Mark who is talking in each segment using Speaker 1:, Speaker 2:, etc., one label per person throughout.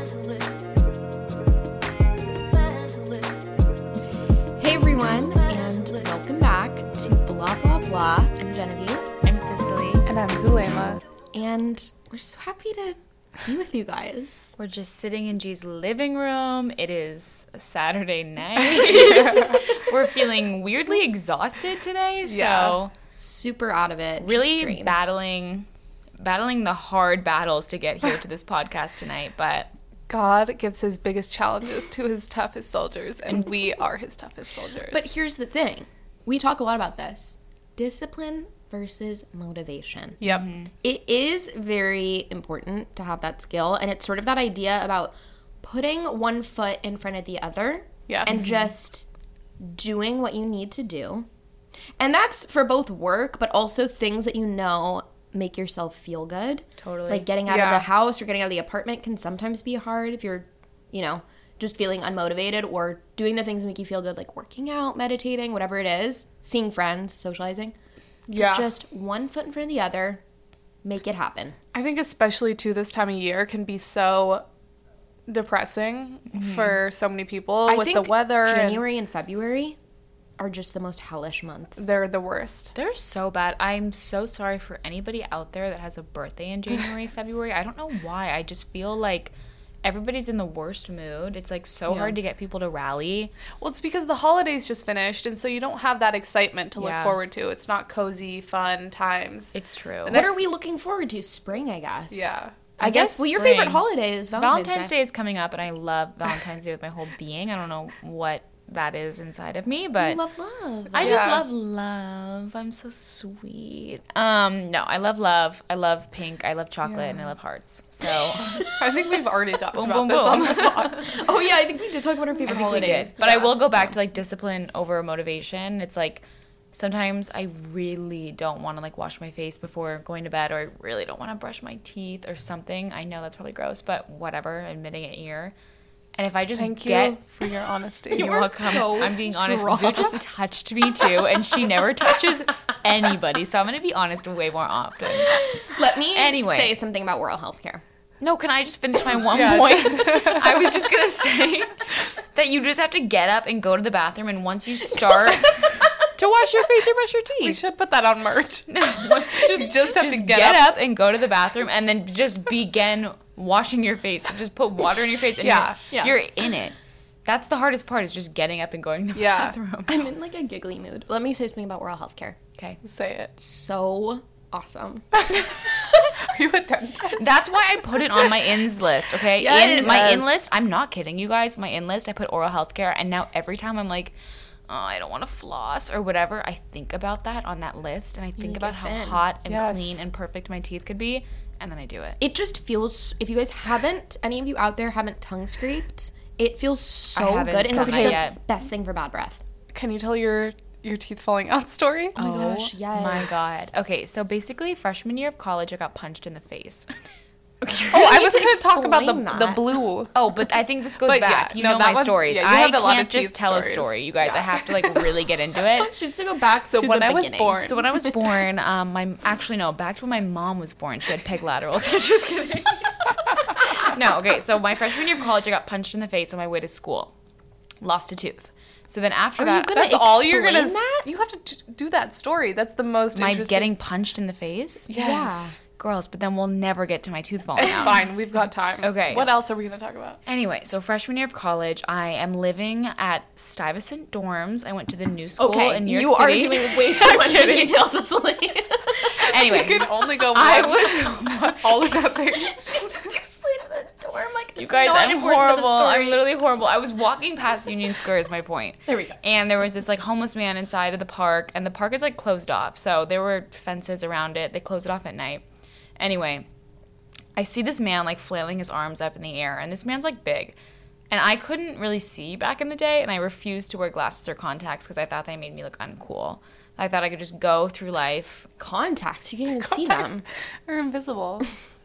Speaker 1: Hey everyone, and welcome back to Blah Blah Blah. I'm Genevieve.
Speaker 2: I'm Cicely.
Speaker 3: And I'm Zulema.
Speaker 1: And we're so happy to be with you guys.
Speaker 2: We're just sitting in G's living room. It is a Saturday night. We're feeling weirdly exhausted today, so
Speaker 1: Super out of it.
Speaker 2: really
Speaker 1: just drained.
Speaker 2: battling the hard battles to get here to this podcast tonight, but
Speaker 3: God gives his biggest challenges to his toughest soldiers, and we are his toughest soldiers.
Speaker 1: But here's the thing. We talk a lot about this. Discipline versus motivation.
Speaker 3: yep.
Speaker 1: It is very important to have that skill, and it's sort of that idea about putting one foot in front of the other
Speaker 3: Yes.
Speaker 1: and just doing what you need to do. And that's for both work, but also things that you know make yourself feel good.
Speaker 2: Totally.
Speaker 1: Like getting out of
Speaker 3: Yeah.
Speaker 1: the house or getting out of the apartment can sometimes be hard if you're, just feeling unmotivated, or doing the things that make you feel good, like working out, meditating, whatever it is, seeing friends, socializing.
Speaker 3: Yeah.
Speaker 1: Just one foot in front of the other, make it happen.
Speaker 3: I think especially too this time of year can be so depressing for so many people
Speaker 1: I
Speaker 3: with
Speaker 1: think
Speaker 3: the weather.
Speaker 1: January and February are just the most hellish months.
Speaker 3: They're the worst.
Speaker 2: they're so bad. I'm so sorry for anybody out there that has a birthday in January, February. I don't know why. I just feel like everybody's in the worst mood. It's like so hard to get people to rally.
Speaker 3: Well, it's because the holidays just finished, and so you don't have that excitement to look
Speaker 2: Yeah.
Speaker 3: forward to. It's not cozy, fun times.
Speaker 2: It's true.
Speaker 1: What are we looking forward to? Spring, I guess.
Speaker 3: Yeah.
Speaker 1: I guess, well, your
Speaker 2: spring.
Speaker 1: favorite holiday is
Speaker 2: Valentine's Day is coming up, and I love Valentine's Day with my whole being. I don't know what that is inside of me, but
Speaker 1: You love love.
Speaker 2: I just
Speaker 3: Yeah.
Speaker 2: love love. I'm so sweet. No, I love love. I love pink. I love chocolate, and I love hearts. So
Speaker 3: I think we've already talked
Speaker 2: Boom,
Speaker 3: about
Speaker 2: boom,
Speaker 3: this
Speaker 2: boom.
Speaker 3: on the pod.
Speaker 1: Oh, yeah, I think we did talk about our favorite
Speaker 2: I think we
Speaker 1: holidays.
Speaker 2: did. But I will go back to like discipline over motivation. It's like sometimes I really don't want to like wash my face before going to bed, or I really don't want to brush my teeth or something. I know that's probably gross, but whatever, admitting it here. And if I just
Speaker 3: Thank
Speaker 2: get
Speaker 3: you for your honesty.
Speaker 1: You
Speaker 2: You're
Speaker 1: are
Speaker 2: welcome.
Speaker 1: so
Speaker 2: I'm being honest.
Speaker 1: strong.
Speaker 2: Zoo just touched me too, and she never touches anybody. So I'm gonna be honest way more often.
Speaker 1: Let me
Speaker 2: Anyway.
Speaker 1: say something about oral health care.
Speaker 2: No, can I just finish my one
Speaker 3: Yeah.
Speaker 2: point? I was just gonna say that you just have to get up and go to the bathroom, and once you start to wash your face or brush your
Speaker 3: We
Speaker 2: teeth,
Speaker 3: should put that on merch.
Speaker 2: just
Speaker 3: have to get
Speaker 2: up and go to the bathroom, and then just begin washing your face. Just put water in your face, and
Speaker 3: Yeah.
Speaker 2: you're in it. That's the hardest part, is just getting up and going to the
Speaker 3: Yeah.
Speaker 2: bathroom.
Speaker 1: I'm in like a giggly mood. Let me say something about oral health care.
Speaker 2: Okay.
Speaker 3: Say it.
Speaker 1: So awesome.
Speaker 3: Are you a dentist?
Speaker 2: That's why I put it on my ins list, okay?
Speaker 1: Yes.
Speaker 2: In my
Speaker 1: Yes.
Speaker 2: in list, I'm not kidding you guys. My in list, I put oral health care, and now every time I'm like, oh, I don't want to floss or whatever, I think about that on that list, and I think about
Speaker 1: it's
Speaker 2: how
Speaker 1: in.
Speaker 2: hot and
Speaker 3: Yes.
Speaker 2: clean and perfect my teeth could be, and then I do it.
Speaker 1: It just feels, if you guys haven't, any of you out there haven't tongue scraped, it feels so
Speaker 2: haven't
Speaker 1: good, and it's
Speaker 2: done
Speaker 1: like
Speaker 2: that
Speaker 1: the
Speaker 2: yet.
Speaker 1: best thing for bad breath.
Speaker 3: Can you tell your teeth falling out story?
Speaker 1: Oh my gosh, yes.
Speaker 2: My God. Okay, so basically, freshman year of college, I got punched in the face.
Speaker 3: Oh, I was
Speaker 1: to
Speaker 3: going to talk about
Speaker 1: explain
Speaker 3: the
Speaker 1: that.
Speaker 3: blue.
Speaker 2: Oh, but I think this goes
Speaker 3: But yeah,
Speaker 2: back. You
Speaker 3: no,
Speaker 2: know
Speaker 3: that
Speaker 2: my
Speaker 3: one's-
Speaker 2: stories.
Speaker 3: yeah, you
Speaker 2: I
Speaker 3: have a lot
Speaker 2: can't
Speaker 3: of
Speaker 2: just
Speaker 3: teeth
Speaker 2: tell
Speaker 3: stories.
Speaker 2: a story, you guys.
Speaker 3: Yeah.
Speaker 2: I have to like really get into it.
Speaker 1: Just to go back
Speaker 3: So
Speaker 1: to
Speaker 3: when
Speaker 1: the
Speaker 3: I was
Speaker 1: beginning.
Speaker 3: born,
Speaker 2: So when I was born, back to when my mom was born, she had peg laterals. Just kidding. No, okay. So my freshman year of college, I got punched in the face on my way to school. Lost a tooth. So then after
Speaker 1: Are you
Speaker 2: that,
Speaker 1: gonna
Speaker 3: that's all you're going to
Speaker 1: explain that?
Speaker 3: You have to do that story. That's the most
Speaker 2: my
Speaker 3: interesting.
Speaker 2: getting punched in the face.
Speaker 3: Yes.
Speaker 2: Girls, but then we'll never get to my tooth falling
Speaker 3: It's
Speaker 2: out.
Speaker 3: fine. We've got time.
Speaker 2: Okay.
Speaker 3: What else are we going to talk about?
Speaker 2: Anyway, so freshman year of college, I am living at Stuyvesant dorms. I went to the new school
Speaker 1: Okay,
Speaker 2: in New York
Speaker 1: you are
Speaker 2: City.
Speaker 1: doing way too much
Speaker 3: kidding.
Speaker 1: details, Cecily.
Speaker 2: Anyway,
Speaker 3: You can only go one.
Speaker 2: I was
Speaker 3: all of that thing.
Speaker 1: She just explained the dorm like it's
Speaker 2: You guys,
Speaker 1: not
Speaker 2: I'm
Speaker 1: important to the
Speaker 2: horrible. I'm
Speaker 1: story.
Speaker 2: literally horrible. I was walking past Union Square is my point.
Speaker 1: There we go.
Speaker 2: And there was this like homeless man inside of the park, and the park is like closed off. So there were fences around it. They closed it off at night. Anyway, I see this man like flailing his arms up in the air, and this man's like big. And I couldn't really see back in the day, and I refused to wear glasses or contacts because I thought they made me look uncool. I thought I could just go through life.
Speaker 1: Contacts, you can't even see them.
Speaker 3: Are invisible.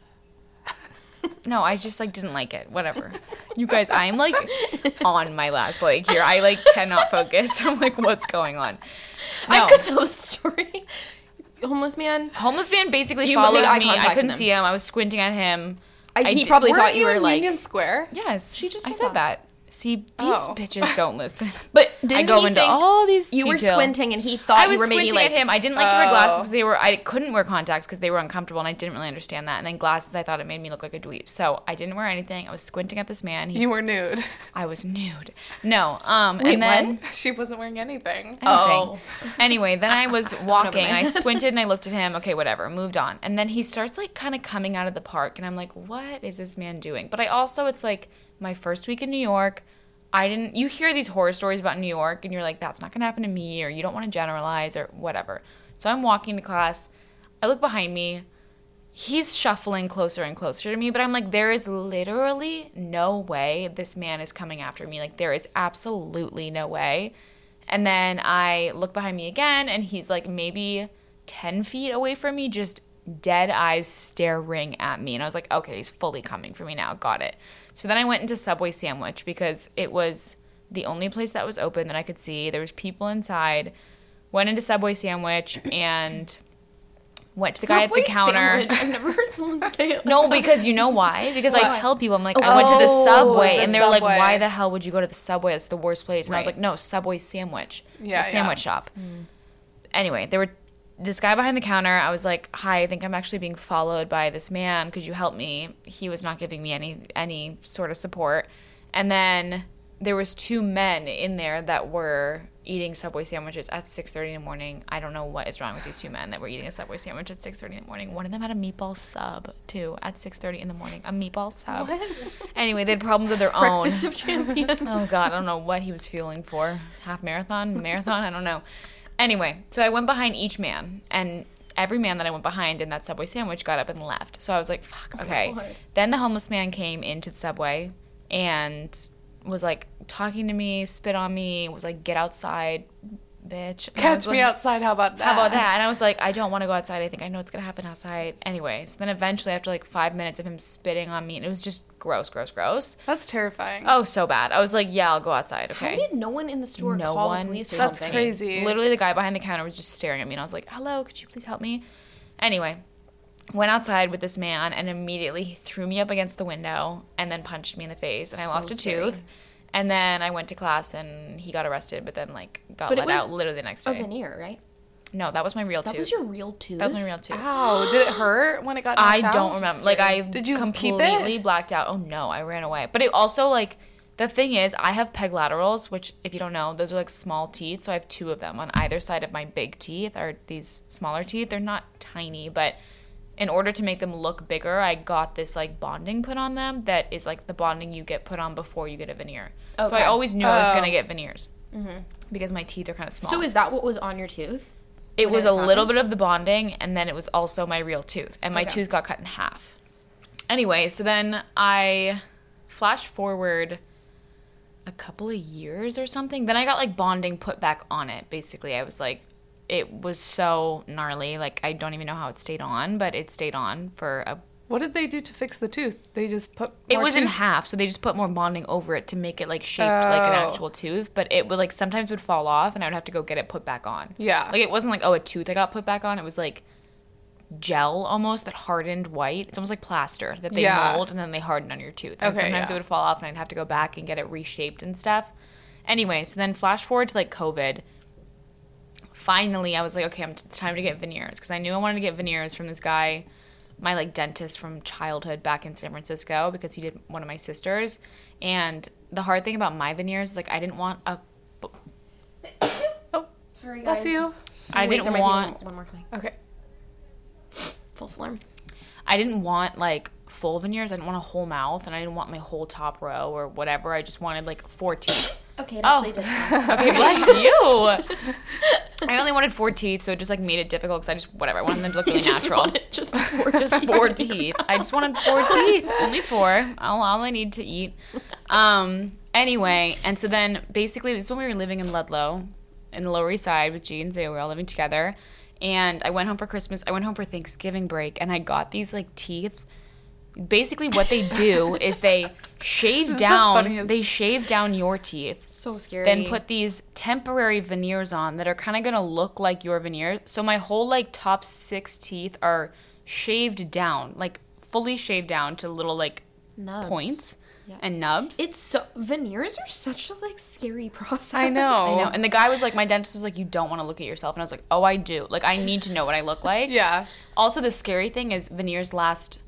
Speaker 2: No, I just like didn't like it. Whatever. You guys, I'm like on my last leg here. I like cannot focus. I'm like, what's going on? No.
Speaker 1: I could tell the story. Homeless man.
Speaker 2: Homeless man basically
Speaker 1: You
Speaker 2: follows
Speaker 1: made eye
Speaker 2: me.
Speaker 1: contact
Speaker 2: I couldn't
Speaker 1: with him.
Speaker 2: see him. I was squinting at him.
Speaker 1: He probably
Speaker 3: Weren't
Speaker 1: thought you were
Speaker 3: in
Speaker 1: like.
Speaker 3: Union Square.
Speaker 2: Yes,
Speaker 1: She just
Speaker 2: I
Speaker 1: said
Speaker 2: said that. See, these bitches don't listen.
Speaker 1: But
Speaker 2: I
Speaker 1: didn't
Speaker 2: go
Speaker 1: he
Speaker 2: into
Speaker 1: think
Speaker 2: all these
Speaker 1: you were
Speaker 2: details.
Speaker 1: squinting and he thought
Speaker 2: I
Speaker 1: you
Speaker 2: was
Speaker 1: were maybe
Speaker 2: squinting
Speaker 1: like
Speaker 2: at him. I didn't like to wear glasses
Speaker 3: Oh.
Speaker 2: because I couldn't wear contacts because they were uncomfortable, and I didn't really understand that. And then glasses, I thought it made me look like a dweeb. So I didn't wear anything. I was squinting at this man.
Speaker 3: You were nude.
Speaker 2: I was nude. No.
Speaker 1: Wait,
Speaker 2: and then
Speaker 3: She wasn't wearing anything.
Speaker 2: anything.
Speaker 1: Oh.
Speaker 2: Anyway, then I was walking.
Speaker 1: mind.
Speaker 2: I squinted and I looked at him. Okay, whatever. Moved on. And then he starts like kind of coming out of the park, and I'm like, what is this man doing? But I also, it's like my first week in New York. You hear these horror stories about New York, and you're like, that's not gonna happen to me, or you don't want to generalize, or whatever. So I'm walking to class. I look behind me. He's shuffling closer and closer to me, but I'm like, there is literally no way this man is coming after me. Like, there is absolutely no way. And then I look behind me again, and he's like maybe 10 feet away from me, just dead eyes staring at me. And I was like, okay, he's fully coming for me now. Got it. So then I went into Subway Sandwich because it was the only place that was open that I could see. There was people inside. Went into Subway Sandwich and went to the guy at the
Speaker 1: Subway
Speaker 2: counter.
Speaker 1: sandwich. I've never heard someone say it.
Speaker 2: No, because you know why? Because I
Speaker 1: Why?
Speaker 2: tell people, I'm like, I went to the
Speaker 3: Oh,
Speaker 2: Subway,
Speaker 3: the
Speaker 2: and they were like,
Speaker 3: Subway.
Speaker 2: why the hell would you go to the Subway? It's the worst place. And I was
Speaker 1: Right.
Speaker 2: like, no, Subway Sandwich.
Speaker 3: Yeah,
Speaker 2: The sandwich shop. Anyway, there were this guy behind the counter. I was like, hi, I think I'm actually being followed by this man. Could you help me? He was not giving me any sort of support. And then there was two men in there that were eating Subway sandwiches at 6:30 in the morning. I don't know what is wrong with these two men that were eating a Subway sandwich at 6:30 in the morning. One of them had a meatball sub, too, at 6:30 in the morning. A meatball sub. Anyway, they had problems of their own.
Speaker 1: Breakfast of champions.
Speaker 2: Oh, God, I don't know what he was fueling for. Half marathon? I don't know. Anyway, so I went behind each man, and every man that I went behind in that Subway sandwich got up and left. So I was like, fuck, okay.
Speaker 1: God.
Speaker 2: Then the homeless man came into the Subway and was like talking to me, spit on me, was like, get outside, bitch. And I was
Speaker 3: Catch me
Speaker 2: like,
Speaker 3: outside. How about that?
Speaker 2: How about that? And I was like, I don't want to go outside. I think I know what's going to happen outside. Anyway, so then eventually after like 5 minutes of him spitting on me, and it was just gross.
Speaker 3: That's terrifying.
Speaker 2: Oh, so bad. I was like, yeah, I'll go outside, okay?
Speaker 1: How did no one in the store
Speaker 2: No
Speaker 1: call
Speaker 2: one.
Speaker 1: the police or
Speaker 3: That's
Speaker 1: something?
Speaker 3: crazy.
Speaker 2: Literally, the guy behind the counter was just staring at me, and I was like, hello, could you please help me? Anyway, went outside with this man, and immediately he threw me up against the window and then punched me in the face, and I
Speaker 1: So
Speaker 2: lost a
Speaker 1: scary.
Speaker 2: tooth. And then I went to class, and he got arrested, but then, like, got
Speaker 1: But it
Speaker 2: let
Speaker 1: was
Speaker 2: out literally the next
Speaker 1: A
Speaker 2: day.
Speaker 1: veneer, right?
Speaker 2: No, that was my real
Speaker 1: That
Speaker 2: tooth.
Speaker 1: was your real tooth?
Speaker 2: That was my real tooth.
Speaker 3: Ow, did it hurt when it got
Speaker 2: I
Speaker 3: knocked out?
Speaker 2: don't remember. Like, I
Speaker 3: Did you keep
Speaker 2: completely
Speaker 3: it?
Speaker 2: blacked out. Oh, no, I ran away. But it also, like, the thing is, I have peg laterals, which, if you don't know, those are, like, small teeth. So I have two of them on either side of my big teeth, are these smaller teeth. They're not tiny, but in order to make them look bigger, I got this, like, bonding put on them that is, like, the bonding you get put on before you get a veneer. So
Speaker 1: Okay.
Speaker 2: I always knew I was
Speaker 3: Oh.
Speaker 2: going to get veneers because my teeth are kind of small.
Speaker 1: So is that what was on your tooth?
Speaker 2: It
Speaker 1: when
Speaker 2: was
Speaker 1: it
Speaker 2: a
Speaker 1: was
Speaker 2: little
Speaker 1: happening?
Speaker 2: bit of the bonding, and then it was also my real tooth. And my
Speaker 1: Okay.
Speaker 2: tooth got cut in half. Anyway, so then I flash forward a couple of years or something. Then I got, like, bonding put back on it, basically. I was like, it was so gnarly. Like, I don't even know how it stayed on, but it stayed on for a...
Speaker 3: What did they do to fix the tooth? They just put
Speaker 2: It
Speaker 3: more
Speaker 2: was in
Speaker 3: tooth?
Speaker 2: half, so they just put more bonding over it to make it, like, shaped like an
Speaker 3: Oh.
Speaker 2: actual tooth. But it would, like, sometimes would fall off, and I would have to go get it put back on.
Speaker 3: Yeah.
Speaker 2: Like, it wasn't like, oh, a tooth I got put back on. It was like gel almost that hardened white. It's almost like plaster that they
Speaker 3: Yeah.
Speaker 2: mold and then they harden on your tooth. And
Speaker 3: Okay,
Speaker 2: sometimes
Speaker 3: yeah.
Speaker 2: it would fall off and I'd have to go back and get it reshaped and stuff. Anyway, so then flash forward to like COVID. Finally, I was like, okay, it's time to get veneers because I knew I wanted to get veneers from this guy, my like dentist from childhood back in San Francisco because he did one of my sisters. And the hard thing about my veneers is like I didn't want a
Speaker 3: Oh,
Speaker 1: Sorry, guys.
Speaker 3: bless you.
Speaker 2: I
Speaker 1: Wait,
Speaker 2: didn't
Speaker 1: there might be
Speaker 2: want
Speaker 1: one more thing.
Speaker 3: Okay.
Speaker 1: False alarm.
Speaker 2: I didn't want like full veneers. I didn't want a whole mouth, and I didn't want my whole top row or whatever. I just wanted like 4 teeth.
Speaker 1: Okay, it
Speaker 2: Oh.
Speaker 1: actually did.
Speaker 2: Okay, bless you. I only wanted 4 teeth, so it just like made it difficult because I just whatever. I wanted them to look really natural.
Speaker 1: Just four.
Speaker 2: Just 4 teeth. I just wanted 4 teeth. Only 4. All I need to eat. Anyway, and so then basically this is when we were living in Ludlow, in the Lower East Side with G and Zay. We were all living together. And I went home for Christmas. I went home for Thanksgiving break, and I got these like teeth. Basically, what they do is they shave
Speaker 3: This is the
Speaker 2: down.
Speaker 3: funniest.
Speaker 2: They shave down your teeth.
Speaker 1: So scary.
Speaker 2: Then put these temporary veneers on that are kind of gonna look like your veneers. So my whole like top 6 teeth are shaved down, like fully shaved down to little, like,
Speaker 1: Nubs.
Speaker 2: points
Speaker 1: Yeah.
Speaker 2: and nubs.
Speaker 1: It's so veneers are such a like scary process.
Speaker 3: I know.
Speaker 2: I know. And the guy was like, my dentist was like, you don't want to look at yourself. And I was like, oh, I do. Like, I need to know what I look like.
Speaker 3: Yeah.
Speaker 2: Also, the scary thing is veneers last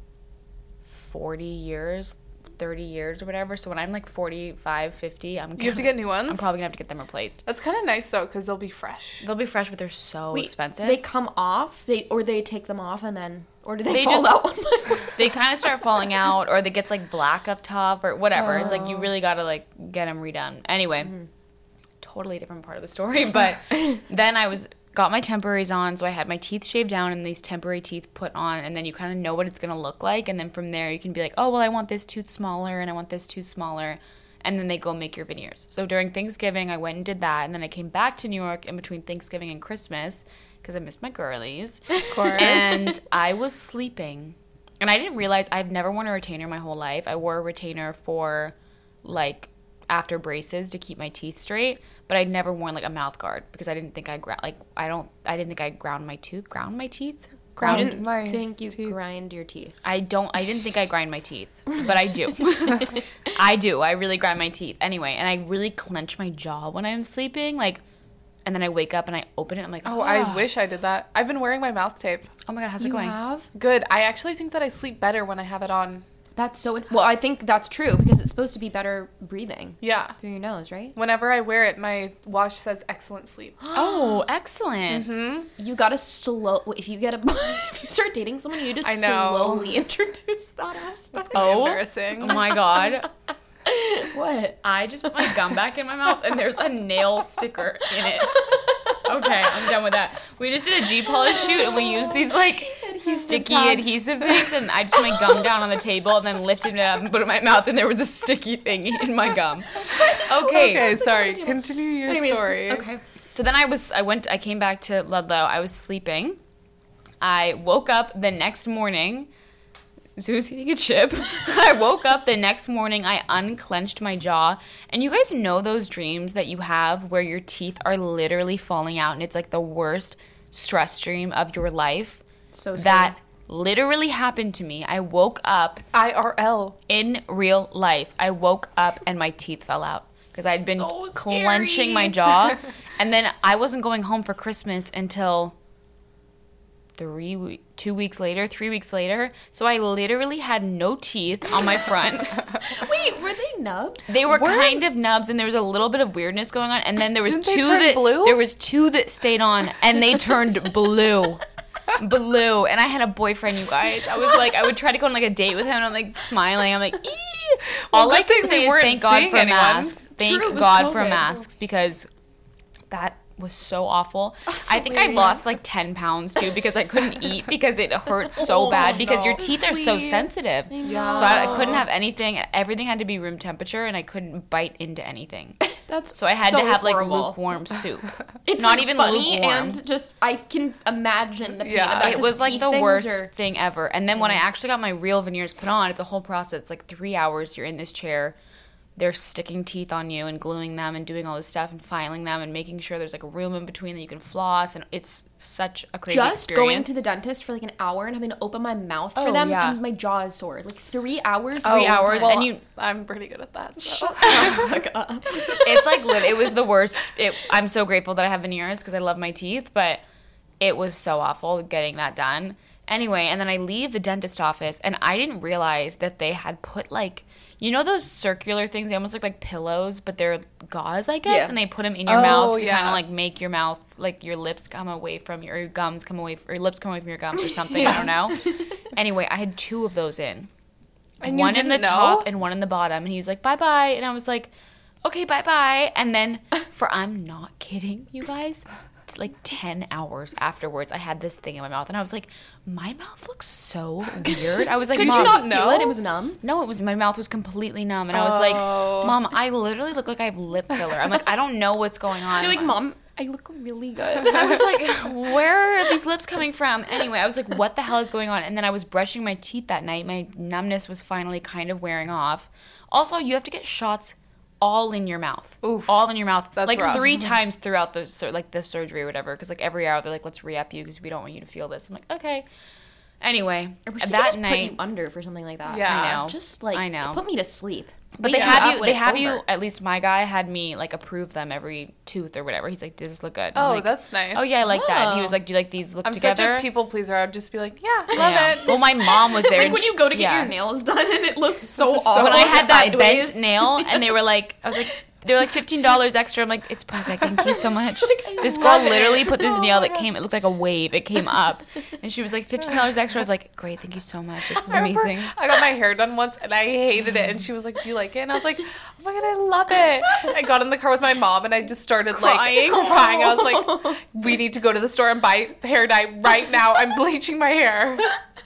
Speaker 2: 40 years, 30 years or whatever. So when I'm like 45, 50,
Speaker 3: You have to get new ones?
Speaker 2: I'm probably going to have to get them replaced.
Speaker 3: That's kind of nice, though, because they'll be fresh.
Speaker 2: They'll be fresh, but they're so expensive.
Speaker 1: They come off, they take them off and then, or do they
Speaker 2: They
Speaker 1: fall
Speaker 2: just-
Speaker 1: out one by one?
Speaker 2: They kind of start falling out, or they gets like black up top or whatever. It's like you really got to like get them redone. Anyway, totally different part of the story. But then got my temporaries on, so I had my teeth shaved down and these temporary teeth put on, and then you kind of know what it's gonna look like, and then from there you can be like, oh well, I want this tooth smaller and I want this tooth smaller, and then they go make your veneers. So during Thanksgiving, I went and did that, and then I came back to New York in between Thanksgiving and Christmas because I missed my girlies.
Speaker 3: Of course.
Speaker 2: And I was sleeping. And I didn't realize I've never worn a retainer my whole life. I wore a retainer for, like, after braces to keep my teeth straight, but I'd never worn, like, a mouth guard because I didn't think I didn't think I ground my teeth.
Speaker 1: I didn't
Speaker 3: my
Speaker 1: think you
Speaker 3: teeth.
Speaker 1: grind your teeth.
Speaker 2: I didn't think I grind my teeth, but I do. I do. I really grind my teeth. Anyway, and I really clench my jaw when I'm sleeping, like, and then I wake up and I open it. I'm like,
Speaker 3: Oh, I wish I did that. I've been wearing my mouth tape.
Speaker 2: oh my God, how's it
Speaker 1: You
Speaker 2: going?
Speaker 1: have?
Speaker 3: Good. I actually think that I sleep better when I have it on.
Speaker 1: That's so. Well, I think that's true because it's supposed to be better breathing
Speaker 3: Yeah.
Speaker 1: through your nose, right?
Speaker 3: Whenever I wear it, my watch says excellent sleep.
Speaker 2: Oh, excellent.
Speaker 1: You gotta if you start dating someone, you just
Speaker 3: I know.
Speaker 1: slowly introduce that aspect.
Speaker 2: Oh,
Speaker 3: Embarrassing.
Speaker 2: oh my God.
Speaker 1: What?
Speaker 2: I just put my gum back in my mouth and there's a nail sticker in it. Okay, I'm done with that. We just did a G-polish shoot and we used these like sticky
Speaker 1: tabs.
Speaker 2: adhesive things, and I just put my gum down on the table and then lifted it up and put it in my mouth, and there was a sticky thing in my gum.
Speaker 3: Okay, sorry. Continue your
Speaker 1: Anyways,
Speaker 3: story.
Speaker 1: Okay.
Speaker 2: So then I came back to Ludlow. I was sleeping. I woke up the next morning. Zeus eating a chip. I woke up the next morning. I unclenched my jaw. And you guys know those dreams that you have where your teeth are literally falling out and it's like the worst stress dream of your life?
Speaker 1: So scary.
Speaker 2: That literally happened to me. I woke up
Speaker 3: IRL.
Speaker 2: in real life. I woke up and my teeth fell out because I'd been
Speaker 1: So
Speaker 2: clenching
Speaker 1: scary.
Speaker 2: my jaw. And then I wasn't going home for Christmas until 3 weeks later. So I literally had no teeth on my front.
Speaker 1: Wait, were they nubs?
Speaker 2: They were kind of nubs, and there was a little bit of weirdness going on. And then there was
Speaker 3: Didn't they
Speaker 2: two
Speaker 3: turn
Speaker 2: that
Speaker 3: blue?
Speaker 2: there was two that stayed on, and they turned blue. Blue. And I had a boyfriend, you guys. I was like, I would try to go on like a date with him, and I'm like smiling. I'm like, ee. All I
Speaker 3: good thing
Speaker 2: can say
Speaker 3: we
Speaker 2: is
Speaker 3: weren't
Speaker 2: thank God
Speaker 3: seeing
Speaker 2: for
Speaker 3: anyone.
Speaker 2: masks.
Speaker 1: True,
Speaker 2: Thank
Speaker 1: it was
Speaker 2: God for
Speaker 1: COVID.
Speaker 2: masks, because that was so awful.
Speaker 1: That's
Speaker 2: I think I
Speaker 1: hilarious.
Speaker 2: lost like 10 pounds too because I couldn't eat because it hurt so bad because your teeth are so
Speaker 1: Sweet.
Speaker 2: sensitive.
Speaker 3: Yeah.
Speaker 2: So I couldn't have anything. Everything had to be room temperature, and I couldn't bite into anything.
Speaker 1: That's
Speaker 2: So I had
Speaker 1: so
Speaker 2: to have like
Speaker 1: horrible.
Speaker 2: lukewarm soup.
Speaker 1: It's
Speaker 2: not
Speaker 1: like,
Speaker 2: even
Speaker 1: funny
Speaker 2: lukewarm.
Speaker 1: and just I can imagine the pain
Speaker 3: Yeah.
Speaker 1: of that.
Speaker 2: It
Speaker 1: 'cause
Speaker 2: was like
Speaker 1: teeth
Speaker 2: the
Speaker 1: things
Speaker 2: worst
Speaker 1: are-
Speaker 2: thing ever. And then when I actually got my real veneers put on, it's a whole process. It's like 3 hours. You're in this chair. They're sticking teeth on you and gluing them and doing all this stuff and filing them and making sure there's like a room in between that you can floss. And it's such a crazy
Speaker 1: Just
Speaker 2: experience.
Speaker 1: going to the dentist for like an hour and having to open my mouth for
Speaker 2: Oh,
Speaker 1: them,
Speaker 2: yeah.
Speaker 1: and my jaw is sore. Like 3 hours.
Speaker 2: 3 hours,
Speaker 3: Well,
Speaker 2: and you.
Speaker 3: I'm pretty good at that. So.
Speaker 2: It's like it was the worst. I'm so grateful that I have veneers because I love my teeth, but it was so awful getting that done. Anyway, and then I leave the dentist office, and I didn't realize that they had put like, you know, those circular things. They almost look like pillows, but they're gauze, I guess,
Speaker 3: Yeah.
Speaker 2: and they put them in your
Speaker 3: Oh,
Speaker 2: mouth to
Speaker 3: yeah.
Speaker 2: kind of like make your mouth, like your lips come away from your gums come away, or your lips come away from your gums or something. I don't know. Anyway, I had 2 of those in.
Speaker 3: And you
Speaker 2: One in the
Speaker 3: didn't know?
Speaker 2: top and one in the bottom. And he was like, bye-bye. And I was like, okay, bye-bye. And then I'm not kidding, you guys, like 10 hours afterwards, I had this thing in my mouth. And I was like, my mouth looks so weird. I was like,
Speaker 1: Could
Speaker 2: Mom,
Speaker 1: you not
Speaker 3: know?
Speaker 1: feel it? It was numb.
Speaker 2: no, my mouth was completely numb. And I was like,
Speaker 3: Oh.
Speaker 2: Mom, I literally look like I have lip filler. I'm like, I don't know what's going on.
Speaker 1: You're like, Mom, I look really good.
Speaker 2: I was like, where are these lips coming from? Anyway, I was like, what the hell is going on? And then I was brushing my teeth that night. My numbness was finally kind of wearing off. Also, you have to get shots all in your mouth.
Speaker 3: Oof.
Speaker 2: All in your mouth.
Speaker 3: That's
Speaker 2: like
Speaker 3: rough.
Speaker 2: 3 times throughout the surgery or whatever. Because like every hour they're like, let's re-up you because we don't want you to feel this. I'm like, okay. Anyway,
Speaker 1: I wish they could
Speaker 2: that
Speaker 1: just put
Speaker 2: night,
Speaker 1: you under for something like that.
Speaker 3: Yeah.
Speaker 2: I know.
Speaker 1: Just like
Speaker 2: I know.
Speaker 1: to put me to sleep.
Speaker 2: But
Speaker 1: Wake
Speaker 2: they
Speaker 1: me
Speaker 2: have
Speaker 1: up
Speaker 2: you.
Speaker 1: when
Speaker 2: They
Speaker 1: it's
Speaker 2: have you.
Speaker 1: over.
Speaker 2: At least my guy had me like approve them every tooth or whatever. He's like, "Does this look good?" And I'm
Speaker 3: Oh,
Speaker 2: like,
Speaker 3: that's nice.
Speaker 2: Oh yeah, I like that. And he was
Speaker 1: Oh.
Speaker 2: like, "Do you like these look
Speaker 3: I'm
Speaker 2: together?"
Speaker 3: such a people pleaser. I'd just be like, yeah, love
Speaker 2: Yeah.
Speaker 3: it.
Speaker 2: Well, my mom was there.
Speaker 1: Like
Speaker 2: and
Speaker 1: when you go to get
Speaker 2: yeah.
Speaker 1: your nails done and it looks so awful.
Speaker 2: When I had that
Speaker 1: sideways.
Speaker 2: bent nail, and they were like, I was like, they were like $15 extra. I'm like, it's perfect. Thank you so much.
Speaker 1: I
Speaker 2: This
Speaker 1: love
Speaker 2: girl literally
Speaker 1: it.
Speaker 2: put this
Speaker 3: Oh
Speaker 2: nail
Speaker 3: my
Speaker 2: that
Speaker 3: God.
Speaker 2: came. It looked like a wave. It came up, and she was like $15 extra. I was like, great. Thank you so much. This is
Speaker 3: I remember
Speaker 2: amazing.
Speaker 3: I got my hair done once and I hated it. And she was like, do you like it? And I was like, oh my God, I love it. I got in the car with my mom and I just started
Speaker 2: Crying.
Speaker 3: like crying. I was like, we need to go to the store and buy hair dye right now. I'm bleaching my hair.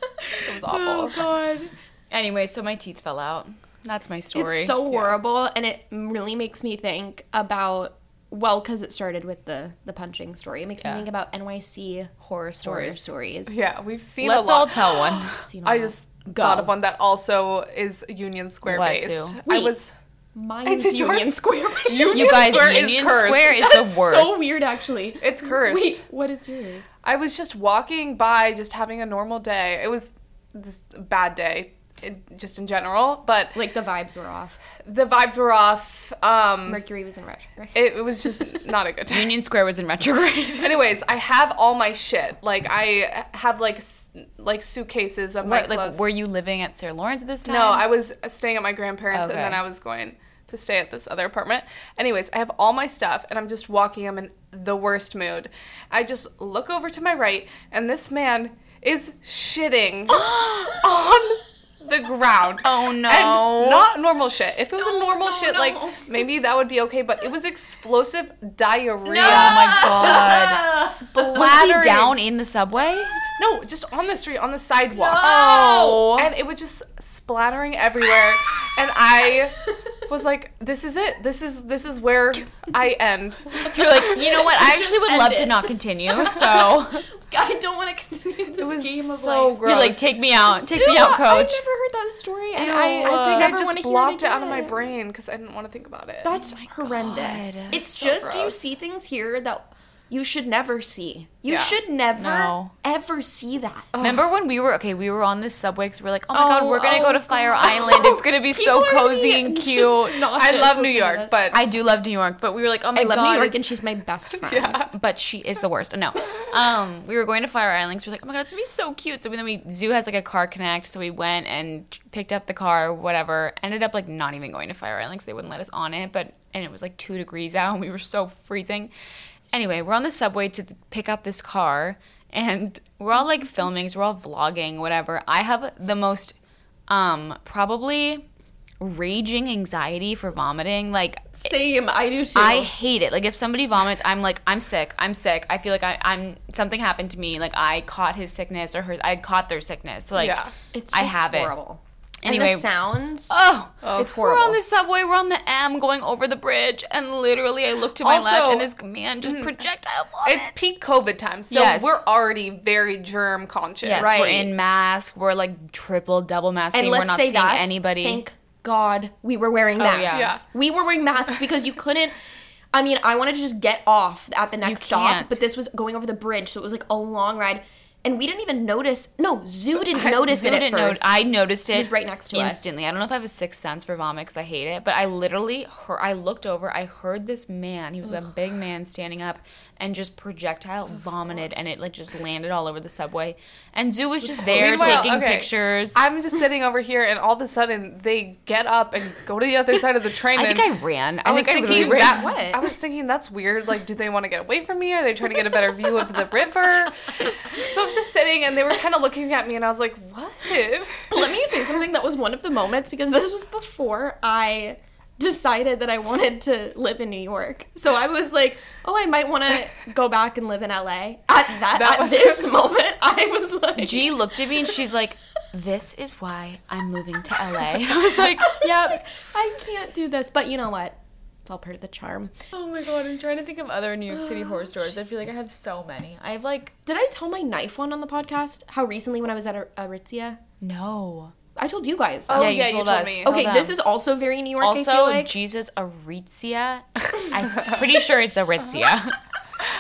Speaker 3: It was awful.
Speaker 2: God. Anyway, so my teeth fell out. That's my story.
Speaker 1: It's so horrible, and it really makes me think about, well, because it started with the punching story. It makes me
Speaker 2: Yeah.
Speaker 1: think about NYC
Speaker 2: horror stories.
Speaker 1: stories.
Speaker 3: Yeah, we've seen
Speaker 2: Let's
Speaker 3: a lot.
Speaker 2: all tell one.
Speaker 1: I've seen a
Speaker 3: I
Speaker 1: lot.
Speaker 3: just
Speaker 1: Go.
Speaker 3: thought of one that also is Union Square
Speaker 2: What,
Speaker 3: based.
Speaker 2: too?
Speaker 3: I
Speaker 1: Wait.
Speaker 3: was
Speaker 1: Mine's
Speaker 3: did yours?
Speaker 1: Union Square.
Speaker 2: You guys, Union Square is
Speaker 1: That's
Speaker 2: the worst.
Speaker 1: so weird, actually.
Speaker 3: It's cursed.
Speaker 1: Wait, what is yours?
Speaker 3: I was just walking by, just having a normal day. It was this bad day, just in general, but
Speaker 1: Like the vibes were off.
Speaker 3: the vibes were off.
Speaker 1: Mercury was in retrograde.
Speaker 3: It was just not a good time.
Speaker 2: Union Square was in retrograde.
Speaker 3: Anyways, I have all my shit. Like I have like suitcases of my
Speaker 2: What,
Speaker 3: clothes.
Speaker 2: like, were you living at Sarah Lawrence at this time?
Speaker 3: No, I was staying at my grandparents,
Speaker 2: Okay.
Speaker 3: and then I was going to stay at this other apartment. Anyways, I have all my stuff, and I'm just walking. I'm in the worst mood. I just look over to my right, and this man is shitting on the ground.
Speaker 2: Oh, no.
Speaker 3: And not normal shit. If it was a normal
Speaker 1: no,
Speaker 3: shit,
Speaker 1: no.
Speaker 3: like maybe that would be okay, but it was explosive diarrhea.
Speaker 2: Oh my god.
Speaker 3: Splattering.
Speaker 2: Was he down in the subway?
Speaker 3: No, just on the street, on the sidewalk.
Speaker 2: Oh.
Speaker 3: And it was just splattering everywhere. And I was like, this is it. This is where I end.
Speaker 2: You're like, you know what? I actually would
Speaker 1: end
Speaker 2: love
Speaker 1: it.
Speaker 2: to not continue. So
Speaker 1: I don't want to continue this
Speaker 3: It was
Speaker 1: game of
Speaker 3: so
Speaker 1: life.
Speaker 3: gross.
Speaker 2: you're like, take me out. Take me
Speaker 1: Ew,
Speaker 2: out,
Speaker 1: I've
Speaker 2: coach.
Speaker 1: never heard that story, and
Speaker 3: Ew,
Speaker 1: I
Speaker 3: think
Speaker 1: never
Speaker 3: I
Speaker 1: want
Speaker 3: just
Speaker 1: to
Speaker 3: blocked
Speaker 1: hear
Speaker 3: it out of my
Speaker 1: again.
Speaker 3: brain because I didn't want to think about it.
Speaker 1: That's horrendous.
Speaker 2: God.
Speaker 1: It's
Speaker 3: So
Speaker 1: just you
Speaker 3: gross.
Speaker 1: see things here that you should never see. You
Speaker 3: Yeah.
Speaker 1: should never
Speaker 2: No.
Speaker 1: ever see that.
Speaker 2: Remember when we were on this subway because we're like, oh my god, we're gonna go to Fire
Speaker 1: God.
Speaker 2: Island. It's gonna be so
Speaker 1: People are gonna
Speaker 2: cozy
Speaker 1: be
Speaker 2: and
Speaker 1: just
Speaker 2: cute.
Speaker 1: nauseous
Speaker 3: I love New
Speaker 1: listening to
Speaker 3: York,
Speaker 1: this.
Speaker 3: but
Speaker 2: I do love New York, but we were like, oh my
Speaker 1: I love
Speaker 2: god,
Speaker 1: New York,
Speaker 2: it's-
Speaker 1: and she's my best friend.
Speaker 3: yeah.
Speaker 2: but she is the worst. No, we were going to Fire Island. So we're like, oh my god, it's gonna be so cute. So then Zoo has like a car connect, so we went and picked up the car, whatever. Ended up like not even going to Fire Island because they wouldn't let us on it. And it was like 2 degrees out, and we were so freezing. Anyway, we're on the subway to pick up this car, and we're all like filming, so we're all vlogging, whatever. I have the most probably raging anxiety for vomiting. Like
Speaker 1: Same, I do too.
Speaker 2: I hate it. Like if somebody vomits, I'm like, I'm sick. I feel like I'm something happened to me. Like I caught his sickness or I caught their sickness. Like
Speaker 3: Yeah.
Speaker 1: it's
Speaker 2: I
Speaker 1: just
Speaker 2: have it.
Speaker 1: horrible.
Speaker 2: Anyway,
Speaker 1: and the sounds.
Speaker 2: oh,
Speaker 1: it's
Speaker 2: we're
Speaker 1: horrible.
Speaker 2: on the subway. We're on the M going over the bridge, and literally I look to my
Speaker 3: Also-
Speaker 2: left, and this man just projectile vomits.
Speaker 3: It's peak COVID time, so
Speaker 2: Yes.
Speaker 3: we're already very germ conscious.
Speaker 2: Yes,
Speaker 1: Right.
Speaker 2: we're in mask. We're like triple, double masking.
Speaker 1: And
Speaker 2: We're
Speaker 1: let's
Speaker 2: not
Speaker 1: say
Speaker 2: seeing
Speaker 1: that.
Speaker 2: anybody.
Speaker 1: Thank God we were wearing masks.
Speaker 2: yeah.
Speaker 3: Yeah.
Speaker 1: We were wearing masks because you couldn't. I mean, I wanted to just get off at the next stop,
Speaker 2: can't.
Speaker 1: but this was going over the bridge, so it was like a long ride. And we didn't even notice. No, Zoo didn't notice it at first.
Speaker 2: I noticed it.
Speaker 1: was right next to us.
Speaker 2: instantly. I don't know if I have a sixth sense for vomit because I hate it, but I literally I looked over. I heard this man. He was a big man standing up and just projectile vomited, and it like just landed all over the subway. And Zoo was just there
Speaker 3: Meanwhile,
Speaker 2: taking
Speaker 3: okay,
Speaker 2: pictures.
Speaker 3: I'm just sitting over here, and all of a sudden they get up and go to the other side of the train.
Speaker 2: I
Speaker 3: and
Speaker 2: think I ran. I
Speaker 3: was
Speaker 2: think I
Speaker 3: thinking
Speaker 2: literally ran.
Speaker 3: that.
Speaker 1: What?
Speaker 3: I was thinking that's weird. Like, do they want to get away from me? Are they trying to get a better view of the river? So I was just sitting, and they were kind of looking at me, and I was like, "What?"
Speaker 1: Let me say something that was one of the moments because this was before I decided that I wanted to live in New York. So I was like, oh, I might want to go back and live in LA. At this moment, I was like,
Speaker 2: G looked at me and she's like, "This is why I'm moving to LA." I was like, "Yep."
Speaker 1: I can't do this. But you know what? It's all part of the charm.
Speaker 2: Oh my god, I'm trying to think of other New York City horror stories. I feel like I have so many. I have like
Speaker 1: Did I tell my knife one on the podcast? How recently when I was at Aritzia?
Speaker 2: no.
Speaker 1: I told you guys.
Speaker 3: Oh,
Speaker 2: Yeah,
Speaker 3: yeah,
Speaker 2: you
Speaker 3: you
Speaker 2: told
Speaker 3: told
Speaker 2: us.
Speaker 3: me.
Speaker 2: Tell
Speaker 1: Okay,
Speaker 2: them.
Speaker 1: this is also very New York, I feel
Speaker 2: Also,
Speaker 1: like.
Speaker 2: Jesus Aritzia. I'm pretty sure it's Aritzia.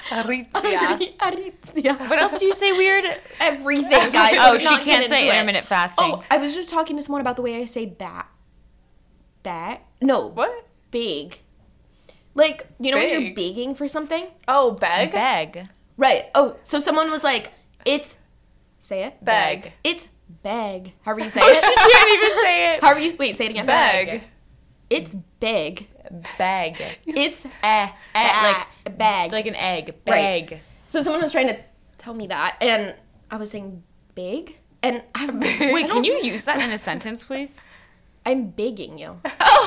Speaker 3: Aritzia.
Speaker 1: Aritzia.
Speaker 2: What else do you say weird?
Speaker 1: Everything, guys.
Speaker 2: Oh,
Speaker 1: Let's
Speaker 2: she
Speaker 1: not
Speaker 2: can't
Speaker 1: get
Speaker 2: say
Speaker 1: into it.
Speaker 2: intermittent fasting.
Speaker 1: Oh, I was just talking to someone about the way I say No.
Speaker 3: What?
Speaker 1: Big. Like, you know when you're
Speaker 3: Big?
Speaker 1: begging for something?
Speaker 3: Oh, beg?
Speaker 2: Beg.
Speaker 1: Right. Oh, so someone was like, it's, say it.
Speaker 3: Beg.
Speaker 1: It's beg. However you say
Speaker 2: She
Speaker 1: it.
Speaker 2: can't even say it.
Speaker 1: However you, wait, say it again.
Speaker 3: Beg.
Speaker 1: It's big.
Speaker 2: Beg.
Speaker 1: It's
Speaker 2: like
Speaker 1: bag.
Speaker 2: like an egg.
Speaker 1: Right.
Speaker 2: Beg.
Speaker 1: So someone was trying to tell me that, and I was saying big, and
Speaker 2: Wait, can you use that in a sentence, please?
Speaker 1: I'm begging you.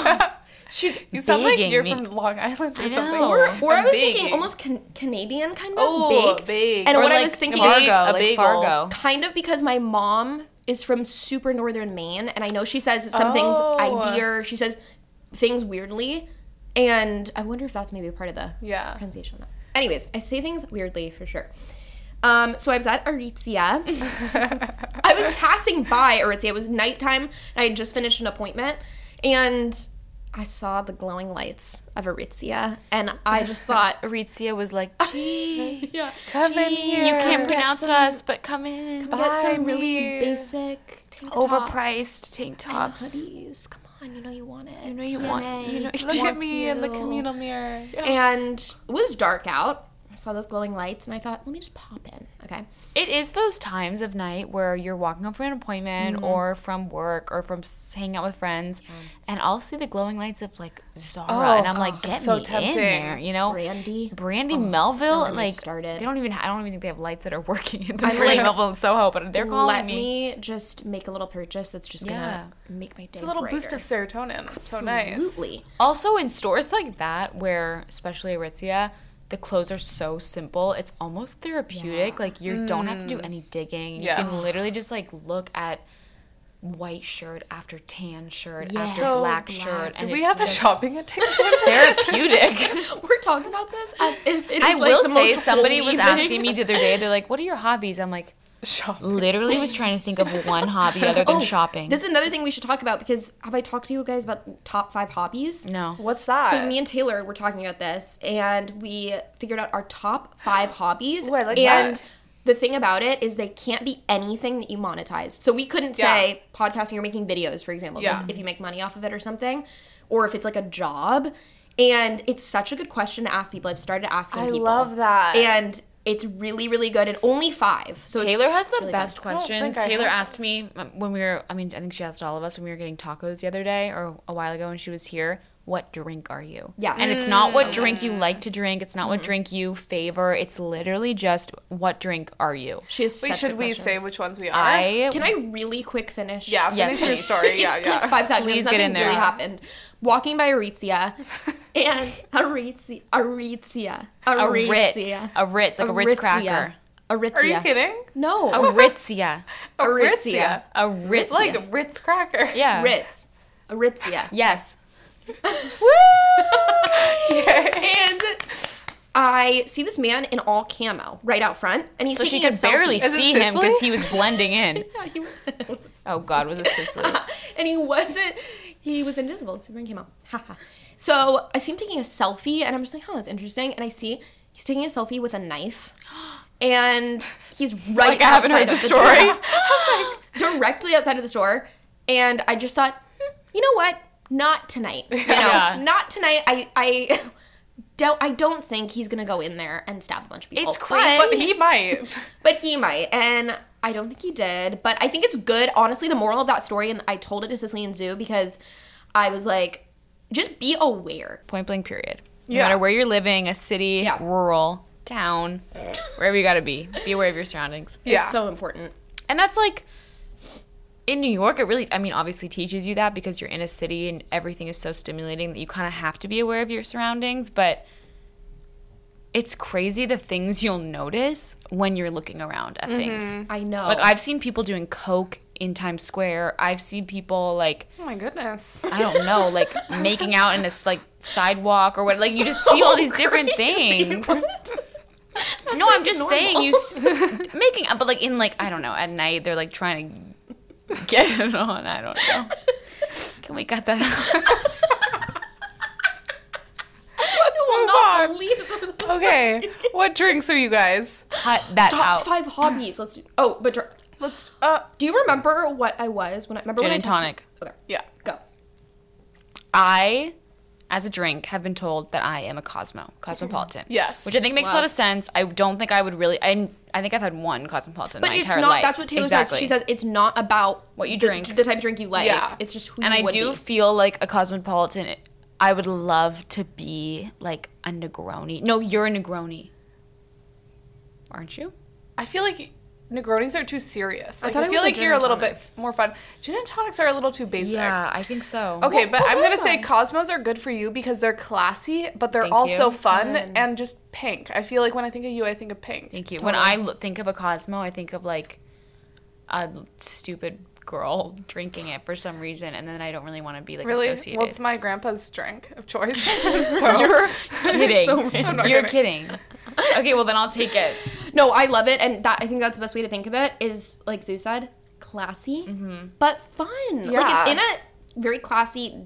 Speaker 2: She's
Speaker 3: You sound like
Speaker 2: begging
Speaker 3: you're
Speaker 2: me.
Speaker 3: from Long Island or
Speaker 2: I know.
Speaker 3: something.
Speaker 1: Or I was
Speaker 3: begging.
Speaker 1: thinking almost Canadian kind of
Speaker 3: Oh,
Speaker 1: big.
Speaker 3: big.
Speaker 1: And
Speaker 3: Or
Speaker 1: what I
Speaker 2: like
Speaker 1: was thinking
Speaker 2: Fargo,
Speaker 1: is
Speaker 3: a
Speaker 2: like
Speaker 3: bagel.
Speaker 2: Fargo.
Speaker 1: kind of because my mom is from super northern Maine, and I know she says some things
Speaker 3: Oh.
Speaker 1: idea. She says things weirdly, and I wonder if that's maybe a part of the
Speaker 3: Yeah.
Speaker 1: pronunciation of that. Anyways, I say things weirdly for sure. So I was at Aritzia. I was passing by Aritzia. It was nighttime, and I had just finished an appointment, and I saw the glowing lights of Aritzia, and I just thought,
Speaker 2: Aritzia was like, gee,
Speaker 1: yeah,
Speaker 3: Come in here.
Speaker 2: you can't
Speaker 1: Get
Speaker 2: pronounce
Speaker 1: some-
Speaker 2: us, but come in.
Speaker 1: get some
Speaker 3: Buy
Speaker 1: really
Speaker 3: me.
Speaker 1: basic tank
Speaker 2: Overpriced
Speaker 1: tops
Speaker 2: tank
Speaker 1: and
Speaker 2: tops.
Speaker 1: hoodies. Come on, you know you want it.
Speaker 2: You know you want. You know.
Speaker 3: Look at
Speaker 1: wants
Speaker 3: me in the
Speaker 1: you.
Speaker 3: communal mirror. Yeah.
Speaker 1: And it was dark out. I saw those glowing lights, and I thought, let me just pop in. Okay.
Speaker 2: It is those times of night where you're walking home from an appointment or from work or from hanging out with friends, and I'll see the glowing lights of like Zara, and I'm like, get
Speaker 3: so
Speaker 2: me
Speaker 3: tempting.
Speaker 2: in there, you know?
Speaker 1: Brandy.
Speaker 2: Brandy
Speaker 1: don't
Speaker 2: Melville,
Speaker 1: get me
Speaker 2: like
Speaker 1: started.
Speaker 2: they don't even. I don't even think they have lights that are working in the
Speaker 1: I'm
Speaker 2: Brandy
Speaker 1: like,
Speaker 2: Melville in Soho, but they're calling
Speaker 1: Let me just make a little purchase that's just
Speaker 2: Yeah.
Speaker 1: gonna make my day
Speaker 3: It's a little boost
Speaker 1: brighter.
Speaker 3: of serotonin. It's so nice.
Speaker 1: Absolutely.
Speaker 2: Also, in stores like that, where especially Aritzia, the clothes are so simple, it's almost therapeutic.
Speaker 1: Yeah.
Speaker 2: Like you don't have to do any digging. You
Speaker 3: Yes.
Speaker 2: can literally just like look at white shirt after tan shirt
Speaker 1: Yes.
Speaker 2: after
Speaker 1: So
Speaker 2: black
Speaker 1: black.
Speaker 2: shirt.
Speaker 3: Do
Speaker 2: And
Speaker 3: we
Speaker 2: it's
Speaker 3: have a
Speaker 2: just
Speaker 3: shopping addiction?
Speaker 2: therapeutic.
Speaker 1: We're talking about this as if it is
Speaker 2: I
Speaker 1: like
Speaker 2: will
Speaker 1: the
Speaker 2: say,
Speaker 1: most
Speaker 2: somebody
Speaker 1: holy
Speaker 2: was
Speaker 1: thing.
Speaker 2: asking me the other day. They're like, "What are your hobbies?" I'm like,
Speaker 3: Shopping.
Speaker 2: literally was trying to think of one hobby other than shopping.
Speaker 1: This is another thing we should talk about because have I talked to you guys about top 5 hobbies?
Speaker 2: No.
Speaker 3: What's that?
Speaker 1: So me and Taylor were talking about this, and we figured out our top 5 hobbies.
Speaker 3: Ooh, I like
Speaker 1: and
Speaker 3: that.
Speaker 1: the thing about it is they can't be anything that you monetize. So we couldn't say podcasting or making videos, for example, because
Speaker 3: Yeah.
Speaker 1: if you make money off of it or something, or if it's like a job. And it's such a good question to ask people. I've started asking
Speaker 3: I
Speaker 1: people.
Speaker 3: love that.
Speaker 1: And it's really, really good, and only 5. So
Speaker 2: Taylor
Speaker 1: it's
Speaker 2: has the
Speaker 1: really
Speaker 2: best
Speaker 1: fun.
Speaker 2: questions.
Speaker 3: think I
Speaker 2: Taylor
Speaker 3: have.
Speaker 2: asked me when we were, I mean, I think she asked all of us when we were getting tacos the other day or a while ago when she was here, what drink are you?
Speaker 1: Yeah.
Speaker 2: And it's not what drink you like to drink. It's not what drink you favor. It's literally just what drink are you?
Speaker 1: She has
Speaker 3: Wait,
Speaker 1: such
Speaker 3: should
Speaker 1: good
Speaker 3: we
Speaker 1: questions.
Speaker 3: say which ones we are?
Speaker 1: Can I really quick finish?
Speaker 3: Yeah,
Speaker 2: Yes,
Speaker 3: finish your
Speaker 2: please.
Speaker 3: story. Yeah,
Speaker 1: It's
Speaker 3: yeah.
Speaker 1: like 5 seconds.
Speaker 2: Please get
Speaker 1: Nothing
Speaker 2: in there.
Speaker 1: really happened. Walking by Aritzia, and Aritzia,
Speaker 2: A Ritz, like a Ritz cracker.
Speaker 1: Aritzia.
Speaker 3: Are you kidding?
Speaker 1: No.
Speaker 2: A Ritzia.
Speaker 1: Aritzia.
Speaker 2: A Ritz.
Speaker 3: It's like Ritz cracker.
Speaker 2: yeah.
Speaker 1: Ritz. Aritzia.
Speaker 2: Yes.
Speaker 1: And I see this man in all camo right out front, and he's
Speaker 2: So she
Speaker 1: taking
Speaker 2: could
Speaker 1: a selfie.
Speaker 2: barely
Speaker 3: Is it
Speaker 2: see him
Speaker 3: Sicily?
Speaker 2: because he was blending in.
Speaker 1: Yeah, he was
Speaker 2: Oh God, was it Sicily?
Speaker 1: and he was invisible. It's wearing camo. Haha. So I see him taking a selfie, and I'm just like, oh, that's interesting. And I see he's taking a selfie with a knife, and he's right
Speaker 2: Like I haven't
Speaker 1: outside
Speaker 2: heard
Speaker 1: of
Speaker 2: the
Speaker 1: door.
Speaker 2: story.
Speaker 1: Directly outside of the store. And I just thought, you know what? Not tonight. You know,
Speaker 2: Yeah.
Speaker 1: not tonight. I don't think he's gonna go in there and stab a bunch of people.
Speaker 2: It's crazy.
Speaker 3: But he might.
Speaker 1: But he might, and I don't think he did. But I think it's good, honestly, the moral of that story, and I told it to Cicely and Zoo because I was like, just be aware.
Speaker 2: Point blank period. No
Speaker 3: Yeah.
Speaker 2: matter where you're living, a city,
Speaker 1: Yeah.
Speaker 2: rural, town, wherever you gotta be aware of your surroundings.
Speaker 3: Yeah.
Speaker 1: It's so important.
Speaker 2: And that's like, in New York, it really, I mean, obviously teaches you that because you're in a city and everything is so stimulating that you kind of have to be aware of your surroundings. But it's crazy the things you'll notice when you're looking around at things.
Speaker 1: I know.
Speaker 2: Like, I've seen people doing coke in Times Square. I've seen people, like,
Speaker 3: Oh my goodness.
Speaker 2: I don't know, like, making out in this, like, sidewalk or what. Like, you just see all these different things. No, I'm just saying, making up, but, like, in, like, I don't know, at night, they're, like, trying to get it on. I don't know. Can we cut that out?
Speaker 1: Let's
Speaker 3: move on.
Speaker 1: leave some of those
Speaker 3: Okay. What drinks are you guys?
Speaker 2: Cut that
Speaker 1: Top
Speaker 2: out.
Speaker 1: 5 hobbies. Let's do. Oh, but
Speaker 3: Let's
Speaker 1: do you remember what I was when I remember
Speaker 2: Gin
Speaker 1: when I
Speaker 2: and
Speaker 1: texted you?
Speaker 2: tonic.
Speaker 1: Okay,
Speaker 3: yeah.
Speaker 1: go.
Speaker 2: I, as a drink, have been told that I am a cosmopolitan.
Speaker 3: Yes.
Speaker 2: Which I think makes a lot of sense. I don't think I would really. I think I've had one cosmopolitan
Speaker 1: But
Speaker 2: my
Speaker 1: it's
Speaker 2: entire
Speaker 1: not.
Speaker 2: life.
Speaker 1: That's what Taylor
Speaker 2: Exactly.
Speaker 1: says. She says it's not about
Speaker 2: What you drink.
Speaker 1: the type of drink you like.
Speaker 3: Yeah.
Speaker 1: It's just who
Speaker 2: And
Speaker 1: you
Speaker 2: I
Speaker 1: would
Speaker 2: do
Speaker 1: be.
Speaker 2: feel like a cosmopolitan. I would love to be like a Negroni. No, you're a Negroni. Aren't you?
Speaker 3: I feel like Negronis are too serious. Like,
Speaker 1: thought
Speaker 3: I
Speaker 1: it
Speaker 3: feel
Speaker 1: was a
Speaker 3: like
Speaker 1: gin
Speaker 3: you're a
Speaker 1: and
Speaker 3: little
Speaker 1: tonic.
Speaker 3: bit more fun. Gin and tonics are a little too basic.
Speaker 2: Yeah, I think so.
Speaker 3: Okay, but I'm going to
Speaker 1: was
Speaker 3: say
Speaker 1: I?
Speaker 3: Cosmos are good for you because they're classy, but they're
Speaker 2: Thank
Speaker 3: also
Speaker 2: you.
Speaker 3: fun
Speaker 1: Fun.
Speaker 3: and just pink. I feel like when I think of you, I think of pink.
Speaker 2: Thank you. When I think of a Cosmo, I think of like a stupid girl drinking it for some reason, and then I don't really want to be like
Speaker 3: Really?
Speaker 2: associated.
Speaker 3: Well, it's my grandpa's drink of choice. So
Speaker 2: You're kidding.
Speaker 1: So random.
Speaker 3: I'm not
Speaker 2: You're
Speaker 3: kidding.
Speaker 2: kidding. Okay, well then I'll take it.
Speaker 1: No, I love it, and I think that's the best way to think of it. Is like Zoo said, classy, but fun. Like
Speaker 3: Yeah.
Speaker 1: it's in a very classy,